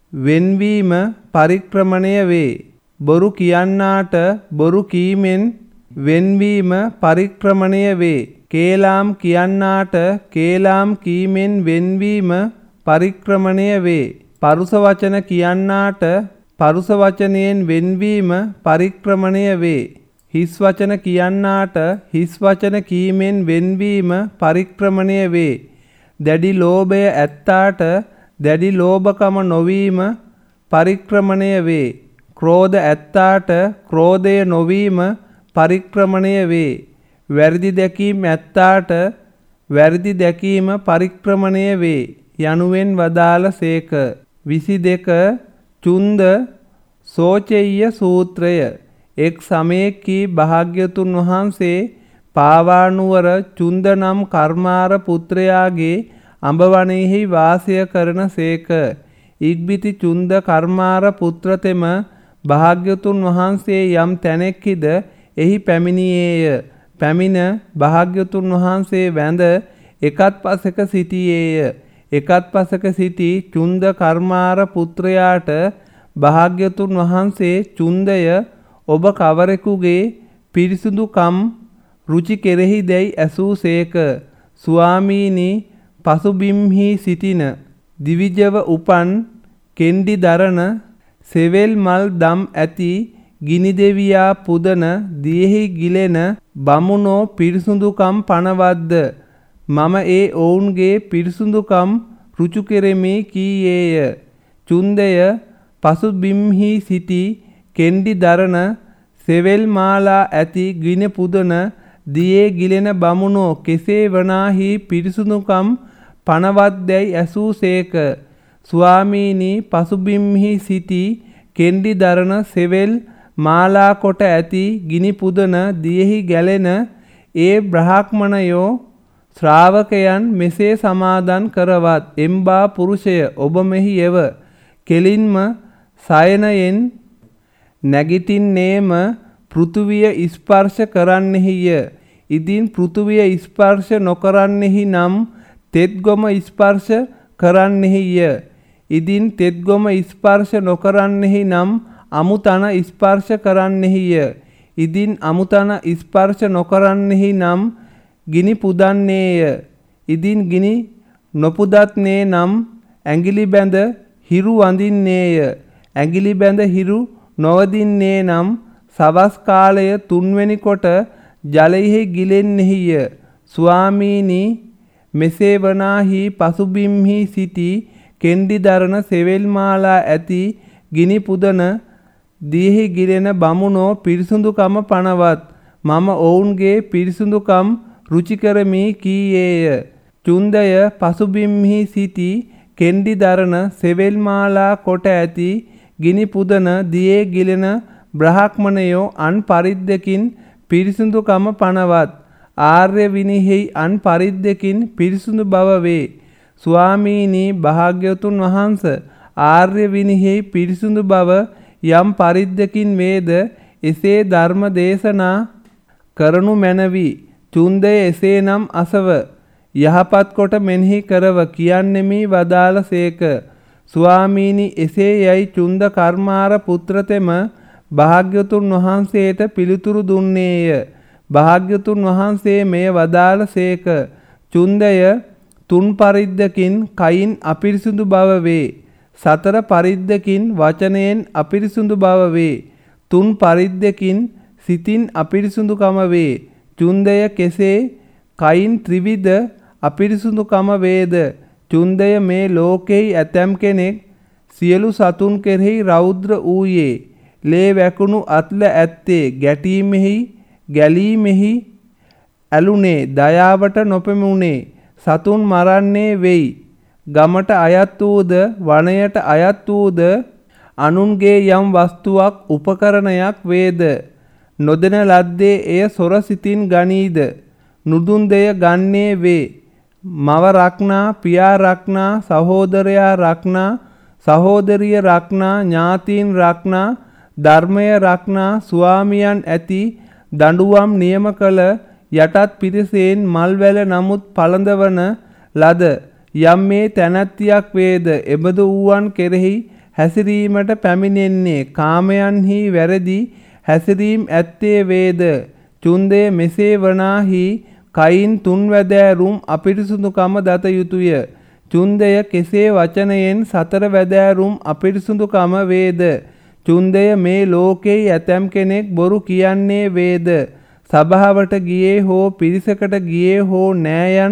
S1: වෙන්වීම පරික්‍රමණය වේ. බොරු කියන්නාට බොරු කීමෙන් වෙන්වීම පරික්‍රමණය වේ. කේලාම් කියන්නාට කේලාම් කීමෙන් වෙන්වීම පරික්‍රමණය වේ. පරුස වචන කියන්නාට පරුස වචනයෙන් වෙන්වීම පරික්‍රමණය වේ. හිස් වචන කියන්නාට හිස් වචන කීමෙන් වෙන්වීම පරික්‍රමණය වේ. දැඩි ලෝභය ඇත්තාට දැඩි ලෝභකම නොවීම පරික්‍රමණය වේ. ක්‍රෝධ ඇත්තාට ක්‍රෝධය නොවීම පරික්‍රමණය වේ. වැරදි දැකීම ඇත්තාට වැරදි දැකීම පරික්‍රමණය වේ යනුවෙන් වදාළ සේක. විසි දෙක චුන්ද සෝචෙය්‍ය සූත්‍රය. එක් සමයකී භාග්‍යතුන් වහන්සේ පාවානුවර චුන්ද නම් කර්මාර පුත්‍රයාගේ අඹවණෙහි වාසය කරන සේක. ඉක්බිති චුන්ද කර්මාර පුත්‍රතෙම භාග්‍යතුන් වහන්සේ යම් තැනෙක්හිද එහි පැමිණියේය. පැමිණ භාග්‍යතුන් වහන්සේ වැඳ එකත් පසක සිටියේය. එකත් පසක සිටි චුන්ද කර්මාර පුත්‍රයාට භාග්‍යතුන් වහන්සේ චුන්දය ඔබ කවරෙකුගේ පිරිසුදුකම් රුචි කෙරෙහි දැයි ඇසූ සේක. ස්වාමීනි, පසුබිම්හි සිටින දිවිජව උපන් කෙන්ඩි දරන සෙවෙල් මල් දම් ඇති ගිනිදෙවියා පුදන දියෙහි ගිලෙන බමුණෝ පිරිසුදුකම් පනවද්ද? මම ඒ ඔවුන්ගේ පිරිසුදුකම් රුචු කෙරෙමි කීයේය. චුන්දය පසුබිම්හි සිටි කෙන්ඩි දරන සෙවෙල් මාලා ඇති ගිනි පුදන දියේ ගිලෙන බමුණෝ කෙසේ වනාහි පිරිසුදුකම් පනවද්දැයි ඇසූ සේක. ස්වාමීනි, පසුබිම්හි සිටි කෙන්ඩි දරන සෙවෙල් මාලා කොට ඇති ගිනි පුදන දියෙහි ගැලෙන ඒ බ්‍රාහ්මණයෝ ශ්‍රාවකයන් මෙසේ සමාදන් කරවත්. එම්බා පුරුෂය, ඔබ මෙහි එව. කෙලින්ම සයනයෙන් නැගිටින්නේම පෘථුවිය ස්පර්ශ කරන්නෙහිය. ඉදින් පෘථුවිය ස්පර්ශ නොකරන්නෙහි නම් තෙත්ගොම ස්පර්ශ කරන්නෙහිය. ඉදින් තෙත්ගොම ස්පර්ශ නොකරන්නෙහි නම් අමුතන ස්පර්ශ කරන්නෙහිය. ඉදින් අමුතන ස්පර්ශ නොකරන්නෙහි නම් ගිනි පුදන්නේය. ඉදින් ගිනි නොපුදත්නේ නම් ඇඟිලි බැඳ හිරු වඳින්නේය. ඇඟිලි බැඳ හිරු නොවදින්නේ නම් සවස් කාලය තුන්වෙනි කොට ජලයෙහි ගිලෙන්නෙහිය. ස්වාමීනි, මෙසේ වනාහි පසුබිම්හි සිටි කෙන්ඩි දරන සෙවෙල් මාලා ඇති ගිනි පුදන දියෙහි ගිලෙන බමුණෝ පිරිසුදුකම පනවත්. මම ඔවුන්ගේ පිරිසුදුකම් රුචි කරමි කීයේය. චුන්දය පසුබිම්හි සිටි කෙන්ඩි දරන සෙවෙල් මාලා කොට ඇති ගිනි පුදන දියේ ගිලෙන බ්‍රාහ්මණයෝ අන් පරිද්දකින් පිරිසුදුකම පනවත්. ආර්ය විනයෙහි අන් පරිද්දකින් පිරිසුදු බව වේ. ස්වාමීනි භාග්‍යවතුන් වහන්ස ආර්ය විනයෙහි පිරිසුදු බව යම් පරිද්දකින් වේද එසේ ධර්ම දේශනා කරනු මැනවි. චුන්දය එසේනම් අසව යහපත් කොට මෙනෙහි කරව කියන්නෙමි වදාළ සේක. ස්වාමීනි එසේ යයි චුන්ද කර්මාර පුත්‍රතෙම භාග්‍යවතුන් වහන්සේට පිළිතුරු දුන්නේය. භාග්‍යවතුන් වහන්සේ මෙය වදාළ සේක. චුන්දය තුන් පරිද්දකින් කයින් අපිරිසුදු බව වේ. සතර පරිද්දකින් වචනයෙන් අපිරිසුදු බව වේ. තුන් පරිද්දකින් සිතින් අපිරිසුදුකම වේ. චුන්දය කෙසේ කයින් ත්‍රිවිධ අපිරිසුදුකම වේද? චුන්දය මේ ලෝකෙහි ඇතැම් කෙනෙක් සියලු සතුන් කෙරෙහි රෞද්‍ර වූයේ. ලේ වැකුණු අත්ල ඇත්තේ ගැටීමෙහි ගැලීමෙහි ඇලුනේ දයාවට නොපෙමුණේ. සතුන් මරන්නේ වෙයි. ගමට අයත් වූද වනයට අයත් වූද අනුන්ගේ යම් වස්තුවක් උපකරණයක් වේද. නොදෙන ලද්දේ එය සොර සිතින් ගනීද. නුදුන් දෙය ගන්නේ වේ. මව රක්නා පියා රක්නා සහෝදරයා රක්නා සහෝදරිය රක්නා ඥාතීන් රක්නා ධර්මය රක්නා ස්වාමියන් ඇති දඬුවම් නියම කළ යටත් පිරිසෙන් මල්වැල නමුත් පළඳවන ලද යම් මේ තැනැත්තියක් වේද. එබඳු වූවන් කෙරෙහි හැසිරීමට පැමිණෙන්නේ කාමයන්හි වැරදි හැසිරීම් ඇත්තේ වේද. චුන්දය මෙසේ වනාහි කයින් තුන් වැදෑරුම් අපිරිසුදුකම දත යුතුය. චුන්දය කෙසේ වචනයෙන් සතර වැදෑරුම් අපිරිසුදුකම වේද. චුන්දය මේ ලෝකෙහි ඇතැම් කෙනෙක් බොරු කියන්නේ වේද. සභාවට ගියේ හෝ පිරිසකට ගියේ හෝ නෑයන්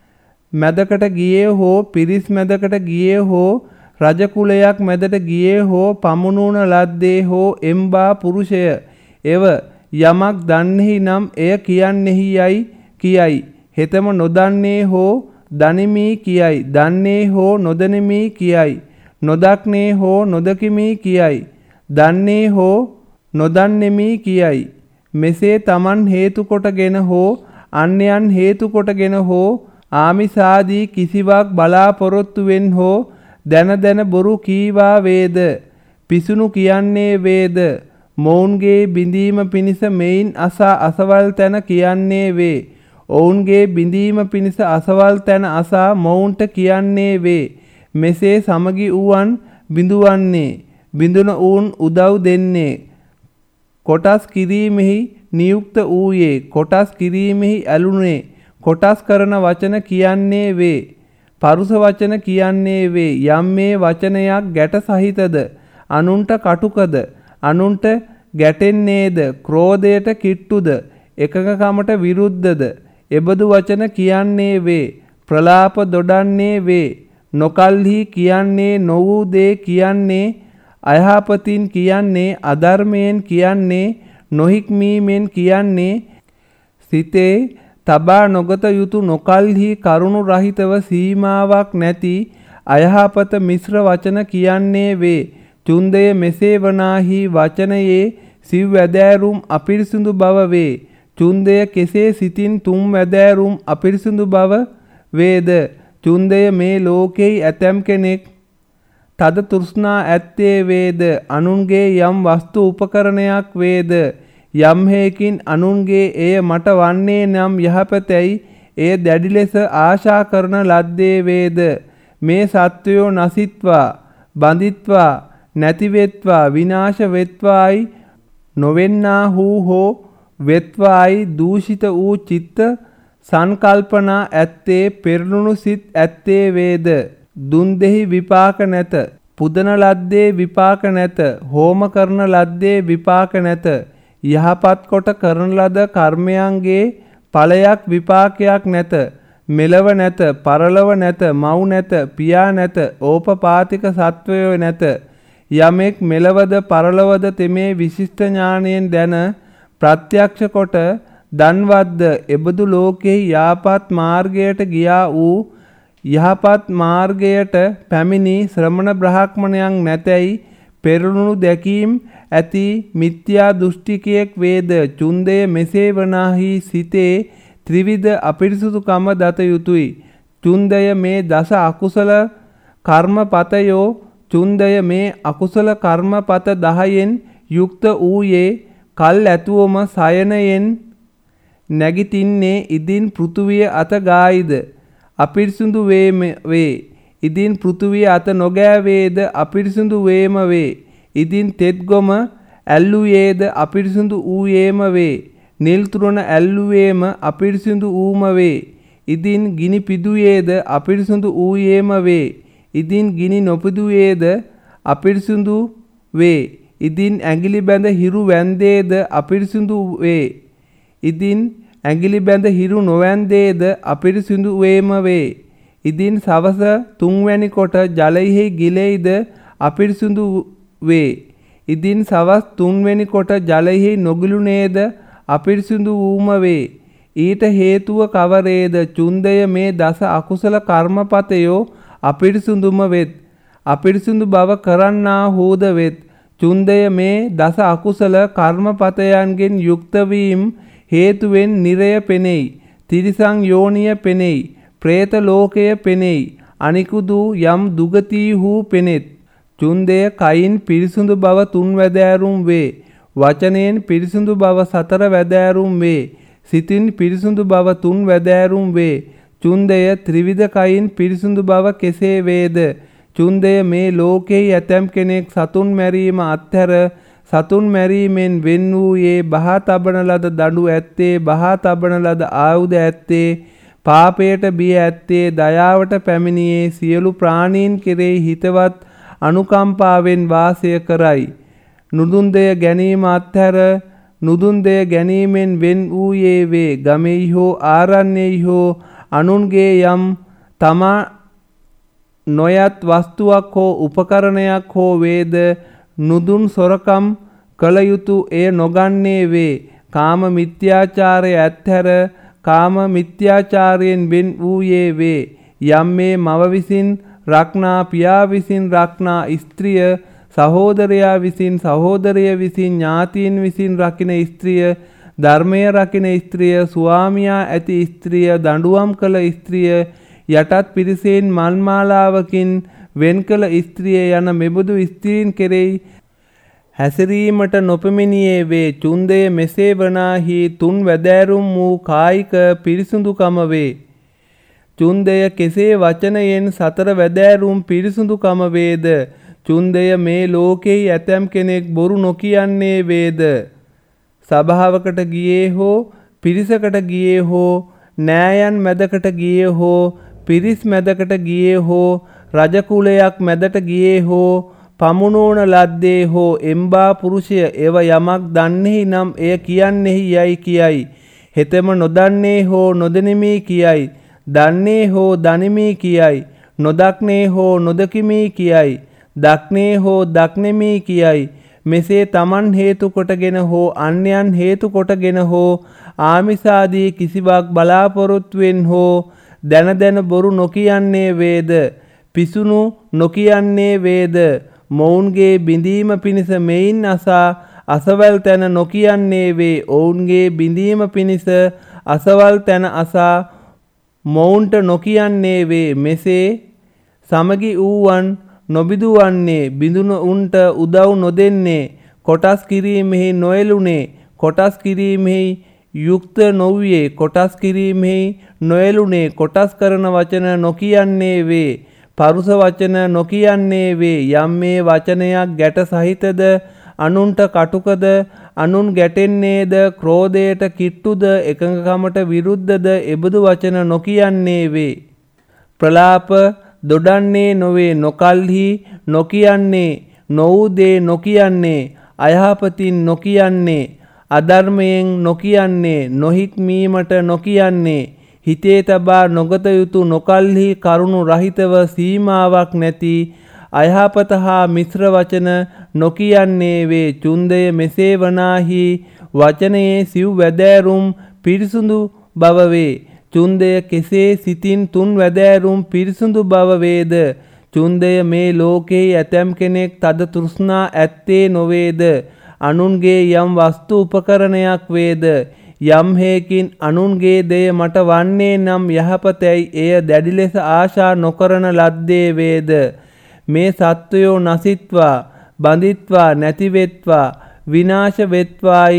S1: මැදකට ගියේ හෝ පිරිස් මැදකට ගියේ හෝ රජකුලයක් මැදට ගියේ හෝ පමුණුන ලද්දේ හෝ එම්බා පුරුෂය එව යමක් දන්නෙහි නම් එය කියන්නෙහි යයි කියයි. හෙතම නොදන්නේ හෝ දනිමි කියයි. දන්නේ හෝ නොදනිමි කියයි. නොදක්නේ හෝ නොදකිමි කියයි. දන්නේ හෝ නොදන්නෙමි කියයි. මෙසේ තමන් හේතු කොටගෙන හෝ අන්‍යයන් හේතු කොටගෙන හෝ ආමිසාදී කිසිවක් බලාපොරොත්තුවෙන් හෝ දැන දැන බොරු කීවා වේද. පිසුණු කියන්නේ වේද. මොවුන්ගේ බිඳීම පිණිස මෙයින් අසා අසවල් තැන කියන්නේ වේ. ඔවුන්ගේ බිඳීම පිණිස අසවල් තැන අසා මොවුන්ට කියන්නේ වේ. මෙසේ සමගි වූවන් බිඳුවන්නේ බිඳුන වූන් උදව් දෙන්නේ. කොටස් කිරීමෙහි නියුක්ත වූයේ කොටස් කිරීමෙහි ඇලුනේ. කොටස් කරන වචන කියන්නේ වේ. පරුස වචන කියන්නේ වේ. යම් මේ වචනයක් ගැට සහිතද අනුන්ට කටුකද අනුන්ට ගැටෙන්නේද ක්‍රෝධයට කිට්ටුද එකඟකමට විරුද්ධද එබඳු වචන කියන්නේ වේ. ප්‍රලාප දොඩන්නේ වේ. නොකල්හි කියන්නේ නොවූ දේ කියන්නේ අයහපතින් කියන්නේ අධර්මයෙන් කියන්නේ නොහික්මීමෙන් කියන්නේ සිතේ තබා නොගත යුතු නොකල්හි කරුණු රහිතව සීමාවක් නැති අයහපත මිශ්‍ර වචන කියන්නේ වේ. චුන්දය මෙසේ වනාහි වචනයේ සිව් වැදෑරුම් අපිරිසිදු බව වේ. චුන්දය කෙසේ සිතින් තුන් වැදෑරුම් අපිරිසිදු බව වේද. චුන්දය මේ ලෝකෙහි ඇතැම් කෙනෙක් තද තෘෂ්ණා ඇත්තේ වේද. අනුන්ගේ යම් වස්තු උපකරණයක් වේද. යම් හේකින් අනුන්ගේ එය මට වන්නේ නම් යහපතැයි එය දැඩි ලෙස ආශා කරන ලද්දේ වේද. මේ සත්වයෝ නසිත්වා බඳිත්වා නැතිවෙත්වා විනාශ වෙත්වායි නොවෙන්නා හූ හෝ වෙත්වායි දූෂිත වූ චිත්ත සංකල්පනා ඇත්තේ පෙරළුණු සිත් ඇත්තේ වේද. දුන් දෙහි විපාක නැත. පුදන ලද්දේ විපාක නැත. හෝම කරන ලද්දේ විපාක නැත. යහපත් කොට කරන ලද කර්මයන්ගේ ඵලයක් විපාකයක් නැත. මෙලව නැත. පරලව නැත. මව් නැත. පියා නැත. ඕපපාතික සත්වයෝ නැත. යමෙක් මෙලවද පරලවද තෙමේ විශිෂ්ට ඥාණයෙන් දැන ප්‍රත්‍යක්ෂ කොට දන්වද්ද එබඳු ලෝකෙහි යහපත් මාර්ගයට ගියා වූ යහපත් මාර්ගයට පැමිණි ශ්‍රමණ බ්‍රාහ්මණයන් නැතැයි පෙරළුණු දැකීම් ඇති මිත්‍යා දෘෂ්ටිකයෙක් වේද. චුන්දය මෙසේ වනාහි සිතේ ත්‍රිවිධ අපිරිසුදුකම දත යුතුය. චුන්දය මේ දස අකුසල කර්මපතයෝ චුන්දය මේ අකුසල කර්මපත දහයෙන් යුක්ත වූයේ කල් ඇතුවම සයනයෙන් නැගිටින්නේ ඉදින් පෘථුවිය අත ගායිද අපිරිසුදු වේ. ඉදින් පෘථුවිය අත නොගෑවේද අපිරිසුදු වේම වේ. ඉදින් තෙත් ගොම ඇල්ලුයේද අපිරිසුදු වූයේම වේ. නිල් තුරණ ඇල්ලුවේම අපිරිසුදු වූම වේ. ඉදින් ගිනි පිදුයේද අපිරිසුදු වූයේම වේ. ඉදින් ගිනි නොපිදුයේද අපිරිසුදු වේ. ඉදින් ඇඟිලි බැඳ හිරු වැන්දේද අපිරිසුදු වේ. ඉදින් ඇඟිලි බැඳ හිරු නොවැන්දේද අපිරිසුදු වේම වේ. ඉදින් සවස තුන්වැනි කොට ජලයෙහි ගිලෙයිද අපිරිසුදු වේ. ඉදින් සවස් තුන්වැනි කොට ජලයෙහි නොගිලුනේද අපිරිසුදු වූම වේ. ඊට හේතුව කවරේද? චුන්දය මේ දස අකුසල කර්මපතයෝ අපිරිසුදුම වෙත්. අපිරිසුදු බව කරන්නා හෝද වෙත්. චුන්දය මේ දස අකුසල කර්මපතයන්ගෙන් යුක්ත වීම හේතුවෙන් නිරය පෙනෙයි. තිරිසං යෝනිය පෙනෙයි. പ്രേත ලෝකය පෙනෙයි. අනිකුදු යම් දුගතිහු පෙනෙත්. චුන්දය කයින් පිරිසුදු බව තුන් වැදෑරුම් වේ. වචනයෙන් පිරිසුදු බව සතර වැදෑරුම් වේ. සිතින් පිරිසුදු බව තුන් වැදෑරුම් වේ. චුන්දය ත්‍රිවිධ කයින් පිරිසුදු බව කෙසේ වේද? චුන්දය මේ ලෝකෙහි ඇතැම් කෙනෙක් සතුන් මැරීම අත්හැර සතුන් මැරීමෙන් වෙන් වූයේ බහා තබන ලද දඬු ඇත්තේ, බහා තබන ලද ආයුධ ඇත්තේ, පාපයට බිය ඇත්තේ, දයාවට පැමිණියේ සියලු ප්‍රාණීන් කෙරෙහි හිතවත් අනුකම්පාවෙන් වාසය කරයි. නුදුන්දය ගැනීම අත්හැර නුදුන්දය ගැනීමෙන් වෙන් වූයේ වේ. ගමෙහි හෝ ආරණ්‍යෙහි හෝ අනුන්ගේ යම් තමා නොයත් වස්තුවක් හෝ උපකරණයක් හෝ වේද නුදුන් සොරකම් කළ යුතු එය නොගන්නේ වේ. කාම මිත්‍යාචාරය ඇත්හැර කාම මිත්‍යාචාරයෙන් වෙන් වූයේ වේ. යම් මේ මව විසින් රක්නා, පියා විසින් රක්නා ස්ත්‍රිය, සහෝදරයා විසින්, සහෝදරය විසින්, ඥාතීන් විසින් රකින ස්ත්‍රිය, ධර්මය රකින ස්ත්‍රිය, ස්වාමියා ඇති ස්ත්‍රිය, දඬුවම් කළ ස්ත්‍රිය, යටත් පිරිසෙන් මල්මාලාවකින් වෙන් කළ ස්ත්‍රිය යන මෙබඳු ස්ත්‍රීන් කෙරෙහි හැසිරීමට නොපෙමිණියේ වේ. චුන්දය මෙසේ වනාහි තුන් වැදෑරුම් වූ කායික පිරිසුදුකම වේ. චුන්දය කෙසේ වචනයෙන් සතර වැදෑරුම් පිරිසුදුකම වේද? චුන්දය මේ ලෝකෙහි ඇතැම් කෙනෙක් බොරු නොකියන්නේ වේද? සභාවකට ගියේ හෝ පිරිසකට ගියේ හෝ නෑයන් මැදකට ගියේ හෝ පිරිස් මැදකට ගියේ හෝ රජ කුලයක් මැදට ගියේ හෝ පමුණුවන ලද්දේ හෝ එම්බා පුරුෂය එව යමක් දන්නේහි නම් එය කියන්නේහි යයි කියයි. හෙතෙම නොදන්නේ හෝ නොදෙනෙමි කියයි. දන්නේ හෝ දනිමි කියයි. නොදක්නේ හෝ නොදකිමි කියයි. දක්නේ හෝ දක්නෙමි කියයි. මෙසේ තමන් හේතු කොටගෙන හෝ අන්‍යයන් හේතු කොටගෙන හෝ ආමිසාදී කිසිවක් බලාපොරොත්තුවෙන් හෝ දැන දැන බොරු නොකියන්නේ වේද? පිසුණු නොකියන්නේ වේද? මොවුන්ගේ බිඳීම පිණිස මෙයින් අසා අසවල් තැන නොකියන්නේ වේ. ඔවුන්ගේ බිඳීම පිණිස අසවල් තැන අසා මොවුන්ට නොකියන්නේ වේ. මෙසේ සමගි වූවන් නොබිදුවන්නේ, බිඳුණු උන්ට උදව් නොදෙන්නේ, කොටස් කිරීමෙහි නොයලුනේ, කොටස් කිරීමෙහි යුක්ත නොවුයේ, කොටස් කිරීමෙහි නොයලුනේ, කොටස් කරන වචන නොකියන්නේ වේ. පරුස වචන නොකියන්නේ වේ. යම් මේ වචනයක් ගැට සහිතද, අනුන්ට කටුකද, අනුන් ගැටෙන්නේද, ක්‍රෝධයට කිට්ටුද, එකඟකමට විරුද්ධද, එබඳු වචන නොකියන්නේ වේ. ප්‍රලාප දොඩන්නේ නොවේ. නොකල්හි නොකියන්නේ, නොවූ දේ නොකියන්නේ, අයහපතින් නොකියන්නේ, අධර්මයෙන් නොකියන්නේ, නොහික්මීමට නොකියන්නේ, හිතේ තබා නොගත යුතු නොකල්හි කරුණු රහිතව සීමාවක් නැති අයහපත හා මිශ්‍ර වචන නොකියන්නේ වේ. චුන්දය මෙසේ වනාහි වචනයේ සිව් වැදෑරුම් පිරිසුදු බව වේ. චුන්දය කෙසේ සිතින් තුන් වැදෑරුම් පිරිසුදු බව වේද? චුන්දය මේ ලෝකෙහි ඇතැම් කෙනෙක් තද තෘෂ්ණා ඇත්තේ නොවේද? අනුන්ගේ යම් වස්තු උපකරණයක් වේද? යම් හේකින් අනුන්ගේ දෙය මට වන්නේ නම් යහපතයි එය දැඩි ලෙස ආශා නොකරන ලද්දේ වේද. මේ සත්වයෝ නසිත්වා බඳිත්වා නැතිවෙත්වා විනාශ වෙත්වායි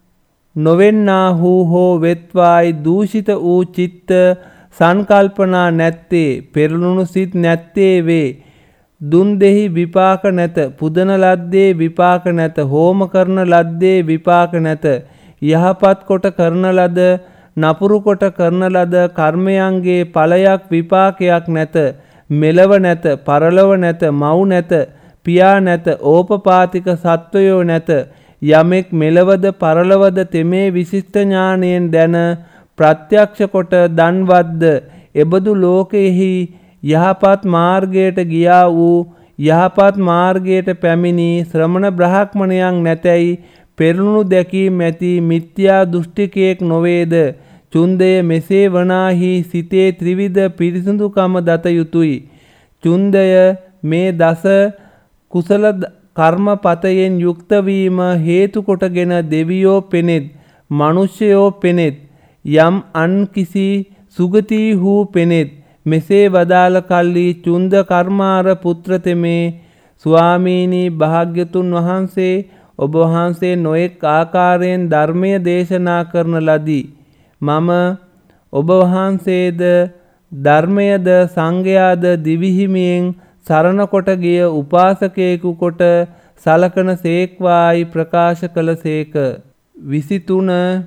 S1: නොවෙන්නාහු හෝ වෙත්වායි දූෂිත වූ චිත්ත සංකල්පනා නැත්තේ පෙරළුණු සිත් නැත්තේ වේ. දුන් දෙහි විපාක නැත, පුදන ලද්දේ විපාක නැත, හෝම කරන ලද්දේ විපාක නැත. යහපත් කොට කරන ලද නපුරු කොට කරන ලද කර්මයන්ගේ ඵලයක් විපාකයක් නැත. මෙලව නැත, පරලොව නැත, මව් නැත, පියා නැත, ඕපපාතික සත්වයෝ නැත. යමෙක් මෙලවද පරලොවද තෙමේ විශිෂ්ට ඥානයෙන් දැන ප්‍රත්‍යක්ෂ කොට දන්වත්ද එබඳු ලෝකෙහි යහපත් මාර්ගයට ගියා වූ යහපත් මාර්ගයට පැමිණි ශ්‍රමණ බ්‍රාහ්මණයන් නැතැයි පෙරළුණු දැකීම ඇති මිත්‍යා දෘෂ්ටිකයෙක් නොවේද. චුන්දය මෙසේ වනාහි සිතේ ත්‍රිවිධ පිරිසිදුකම දත යුතුය. චුන්දය මේ දස කුසල කර්මපතයෙන් යුක්ත වීම හේතු කොටගෙන දෙවියෝ පෙනෙත්, මනුෂ්‍යයෝ පෙනෙත්, යම් අන් කිසි සුගතීහු පෙනෙත්. මෙසේ වදාළ කල්ලි චුන්ද කර්මාර පුත්‍ර තෙමේ ස්වාමීනි භාග්‍යතුන් වහන්සේ ඔබ වහන්සේ නොඑක් ආකාරයෙන් ධර්මය දේශනා කරන ලදී. මම ඔබ වහන්සේද ධර්මයද සංඝයාද දිවිහිමියෙන් සරණ කොට ගිය උපාසකයෙකු කොට සලකන සේක්වායි ප්‍රකාශ කළ සේක. විසිතුන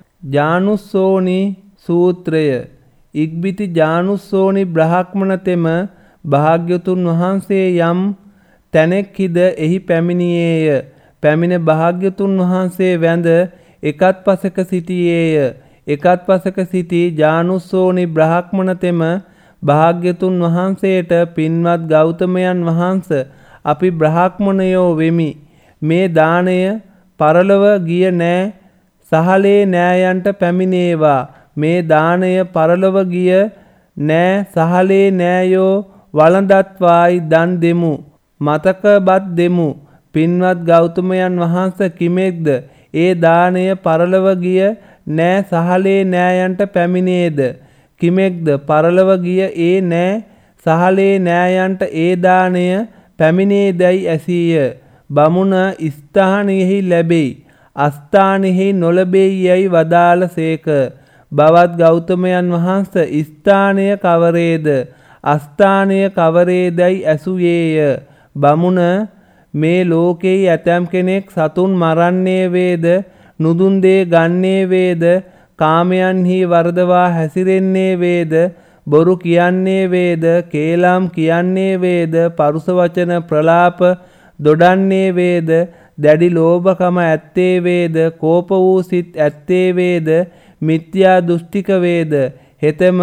S1: ජානුස්සෝනි සූත්‍රය. ඉක්බිති ජානුස්සෝනි බ්‍රාහ්මණ තෙම භාග්‍යතුන් වහන්සේ යම් තැනෙක්හිද එහි පැමිණියේය. පැමිණ භාග්‍යතුන් වහන්සේ වැඳ එකත් පසක සිටියේය. එකත් පසක සිටි ජානුස්සෝනි බ්‍රාහ්මණ තෙම භාග්‍යතුන් වහන්සේට පින්වත් ගෞතමයන් වහන්ස අපි බ්‍රාහ්මණයෝ වෙමි. මේ දාණය පරලොව ගිය නෑ සහලේ නෑයන්ට පැමිණේවා. මේ දාණය පරලොව ගිය නෑ සහලේ නෑයෝ වළඳත්වායි දන් දෙමු. මතකබත් දෙමු. පින්වත් ගෞතමයන් වහන්ස කිමෙක්ද ඒ දාණය පරලොව ගිය නෑ සහලේ නෑයන්ට පැමිණේද? කිමෙක්ද පරලොව ගිය ඒ නෑ සහලේ නෑයන්ට ඒ දාණය පැමිණේදැයි ඇසීය. බමුණ ස්ථානෙහි ලැබෙයි, අස්ථානෙහි නොලැබෙයි යැයි වදාළ සේක. බවත් ගෞතමයන් වහන්ස ස්ථානය කවරේද අස්ථානය කවරේදැයි ඇසුයේය. බමුණ මේ ලෝකෙහි ඇතැම් කෙනෙක් සතුන් මරන්නේ වේද, නුදුන් දේ ගන්නේ වේද, කාමයන්හි වර්ධවා හැසිරෙන්නේ වේද, බොරු කියන්නේ වේද, කේලම් කියන්නේ වේද, පරුස වචන ප්‍රලාප දොඩන්නේ වේද, දැඩි ලෝභකම ඇත්තේ වේද, කෝප වූ සිත් ඇත්තේ වේද, මිත්‍යා දෘෂ්ටික වේද, හෙතෙම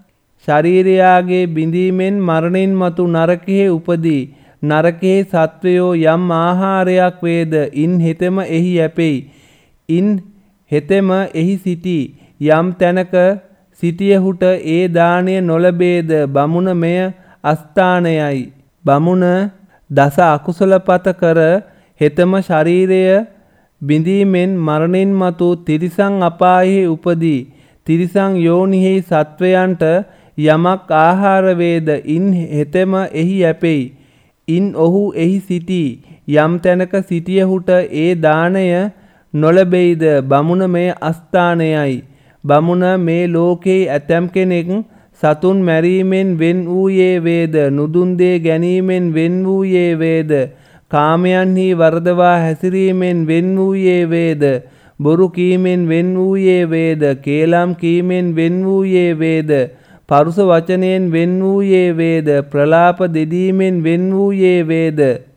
S1: ශරීරයාගේ බිඳීමෙන් මරණින් මතු නරකෙහි උපදී. නරකෙහි සත්වයෝ යම් ආහාරයක් වේද, ඉන් හෙතෙම එහි යැපෙයි. ඉන් හෙතෙම එහි සිටී. යම් තැනක සිටියහුට ඒ දාණය නොලැබේද, බමුණ මෙය අස්ථානයයි. බමුණ දස අකුසල පත කර හෙතෙම ශරීරය බිඳීමෙන් මරණින් මතු තිරිසං අපායෙහි උපදී. තිරිසං යෝනිෙහි සත්වයන්ට යමක් ආහාර වේද, ඉන් හෙතෙම එහි යැපෙයි. ඉන් ඔහු එහි සිටී. යම් තැනක සිටියහුට ඒ දාණය නොලැබෙයිද, බමුණ මෙය අස්ථානයයි. බමුණ මේ ලෝකෙහි ඇතැම් කෙනෙක් සතුන් මැරීමෙන් වෙන් වූයේ වේද, නුදුන් දේ ගැනීමෙන් වෙන් වූයේ වේද, කාමයන්හි වර්ධවා හැසිරීමෙන් වෙන් වූයේ වේද, බොරු කීමෙන් වෙන් වූයේ වේද, කේලම් කීමෙන් වෙන් වූයේ වේද, පරුස වචනයෙන් වෙන් වූයේ වේද, ප්‍රලාප දෙදීමෙන් වෙන් වූයේ වේද,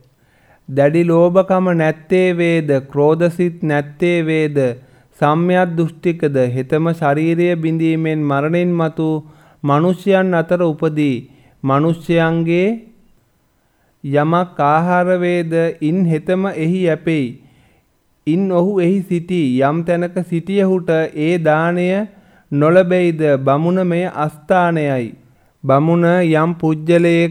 S1: දැඩි ලෝභකම නැත්තේ වේද, ක්‍රෝධසිත නැත්තේ වේද, සම්‍යක් දෘෂ්ටිකද, හෙතම ශරීරය බිඳීමෙන් මරණින් මතු මනුෂ්‍යයන් අතර උපදී. මනුෂ්‍යයන්ගේ යමක් ආහාර වේද, ඉන් හෙතම එහි යැපෙයි. ඉන් ඔහු එහි සිටී. යම් තැනක සිටියහුට ඒ දාණය නොලැබෙයිද, බමුණ මෙය අස්ථානයයි. බමුණ යම් පුජ්‍යලයෙක්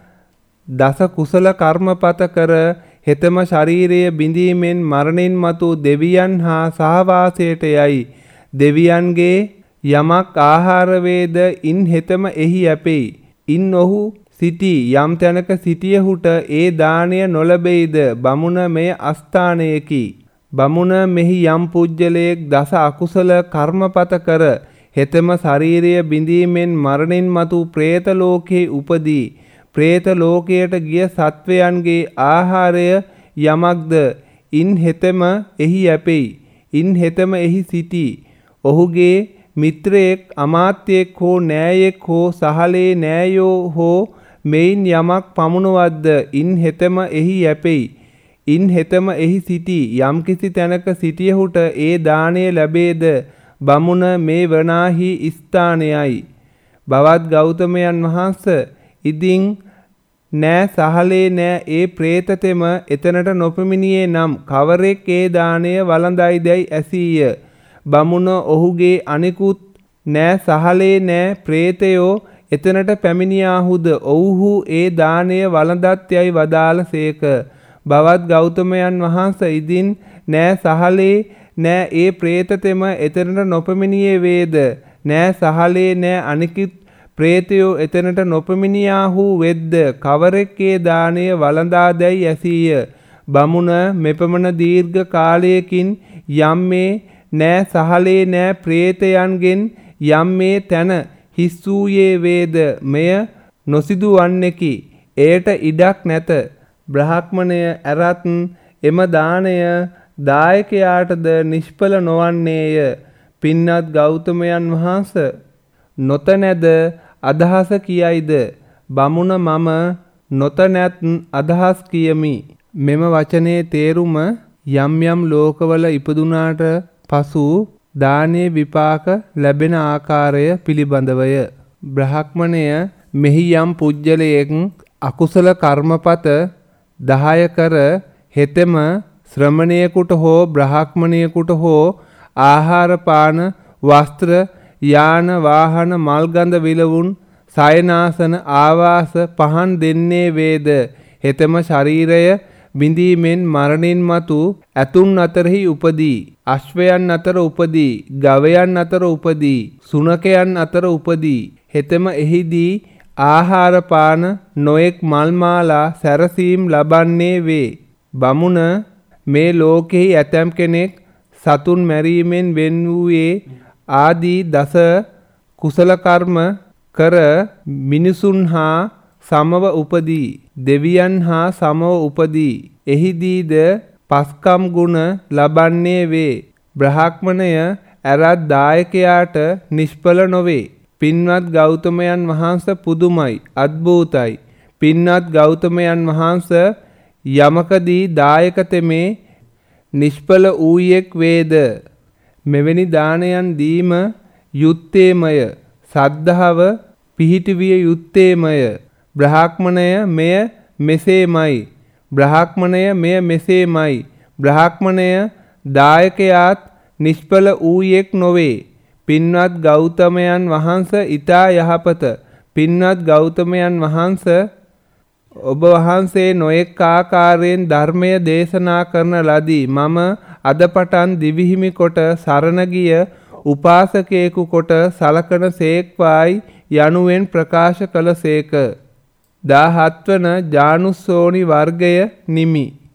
S1: දස කුසල කර්මපත කර හෙතම ශරීරය බිඳීමෙන් මරණින් මතු දෙවියන් හා සහවාසයට යයි. දෙවියන්ගේ යමක් ආහාර වේද ඉන් හෙතම එහි යැපෙයි. ඉන් ඔහු සිටී යම් තැනක සිටියහුට ඒ දාණය නොලැබෙයිද බමුණ මෙය අස්ථානයකි. බමුණ මෙහි යම් පුජ්‍යලයක් දස අකුසල කර්මපත කර හෙතම ශාරීරිය බිඳීමෙන් මරණින් මතු പ്രേත ලෝකේ උපදී. പ്രേත ලෝකයට ගිය සත්වයන්ගේ ආහාරය යමක්ද ඉන් හෙතම එහි යැපෙයි. ඉන් හෙතම එහි සිටී. ඔහුගේ මිත්‍රයෙක් අමාත්‍යෙක් හෝ නෑයෙක් හෝ සහලේ නෑයෝ හෝ මෙයින් යමක් පමුණුවද්ද ඉන් හෙතම එහි යැපෙයි. ඉන් හෙතම එහි සිටී. යම්කිසි තැනක සිටියහුට ඒ දාණය ලැබේද බමුණ මේ වනාහි ස්ථානයයි. බවත් ගෞතමයන් වහන්සේ ඉදින් නෑ සහලේ නෑ ඒ പ്രേතතෙම එතනට නොපමිණියේ නම් කවරෙක් ඒ දාණය වළඳයිදැයි ඇසීය. බමුණ ඔහුගේ අනිකුත් නෑ සහලේ නෑ പ്രേතයෝ එතනට පැමිණියාහුද ඔව්හු ඒ දාණය වළඳත් යයි වදාළසේක. බවත් ගෞතමයන් වහන්සේ ඉදින් නෑ සහලේ නෑ ඒ പ്രേතතෙම එතනට නොපමිණියේ වේද නෑ සහලේ නෑ අනිකුත් പ്രേතයෝ එතනට නොපමිණියාහු වෙද්ද කවරෙක් ඒ දාණය වළඳාදැයි ඇසීය. බමුණ මෙපමණ දීර්ඝ කාලයකින් යම් මේ නෑ සහලේ නෑ പ്രേතයන්ගෙන් යම් මේ තැන හිස් වූයේ වේද මෙය නොසිදු වන්නේකි. එයට ඉඩක් නැත. බ්‍රාහ්මණය ඇරත් එම දාණය දායකයාටද නිෂ්ඵල නොවන්නේය. පින්වත් ගෞතමයන් වහන්සේ නොතනැද අදහස කියයිද? බමුණ මම නොතනැත් අදහස් කියමි. මෙම වචනේ තේරුම යම් යම් ලෝකවල ඉපදුනාට පසු දානයේ විපාක ලැබෙන ආකාරය පිළිබඳවය. බ්‍රාහ්මණය මෙහි යම් පුජ්‍යලයෙක් අකුසල කර්මපත දහය කර හෙතෙම ශ්‍රමණයෙකුට හෝ බ්‍රාහ්මණයෙකුට හෝ ආහාර පාන වස්ත්‍ර යාන වාහන මල්ගඳ විලවුන් සයනාසන ආවාස පහන් දෙන්නේ වේද හෙතෙම ශරීරය බිඳීමෙන් මරණින් මතු ඇතුන් අතරෙහි උපදී. අශ්වයන් අතර උපදී. ගවයන් අතර උපදී. සුනකයන් අතර උපදී. හෙතෙම එහිදී ආහාර පාන නොඑක් මල්මාලා සැරසීම් ලබන්නේ වේ. බමුණ මේ ලෝකෙහි ඇතැම් කෙනෙක් සතුන් මැරීමෙන් වෙන් වූයේ ආදී දස කුසල කර්ම කර මිනිසුන් හා සමව උපදී. දෙවියන් හා සමව උපදී. එහිදීද පස්කම් ගුණ ලබන්නේ වේ. බ්‍රාහ්මණය ඇරත් දායකයාට නිෂ්ඵල නොවේ. පින්වත් ගෞතමයන් වහන්සේ පුදුමයි, අද්භූතයි. පින්වත් ගෞතමයන් වහන්සේ යමකදී දායක තෙමේ නිෂ්ඵල වූයෙක් වේද? මෙවැනි දානයන් දීම යුත්තේමය. සද්ධාව පිහිටවිය යුත්තේමය. බ්‍රාහ්මණය මෙය මෙසේමයි. බ්‍රාහ්මණය මෙය මෙසේමයි. බ්‍රාහ්මණය දායකයාත් නිෂ්ඵල වූයෙක් නොවේ. පින්වත් ගෞතමයන් වහන්සේ ඊතා යහපත. පින්වත් ගෞතමයන් වහන්සේ ඔබ වහන්සේ නොඑක ආකාරයෙන් ධර්මය දේශනා කරන ලදී. මම අද පටන් දිවිහිමි කොට සරණ ගිය උපාසකයෙකු කොට සලකන සේක්වායි යනුවෙන් ප්‍රකාශ කළ සේක. දාහත් වන ජානුස්සෝනි වර්ගය නිමි.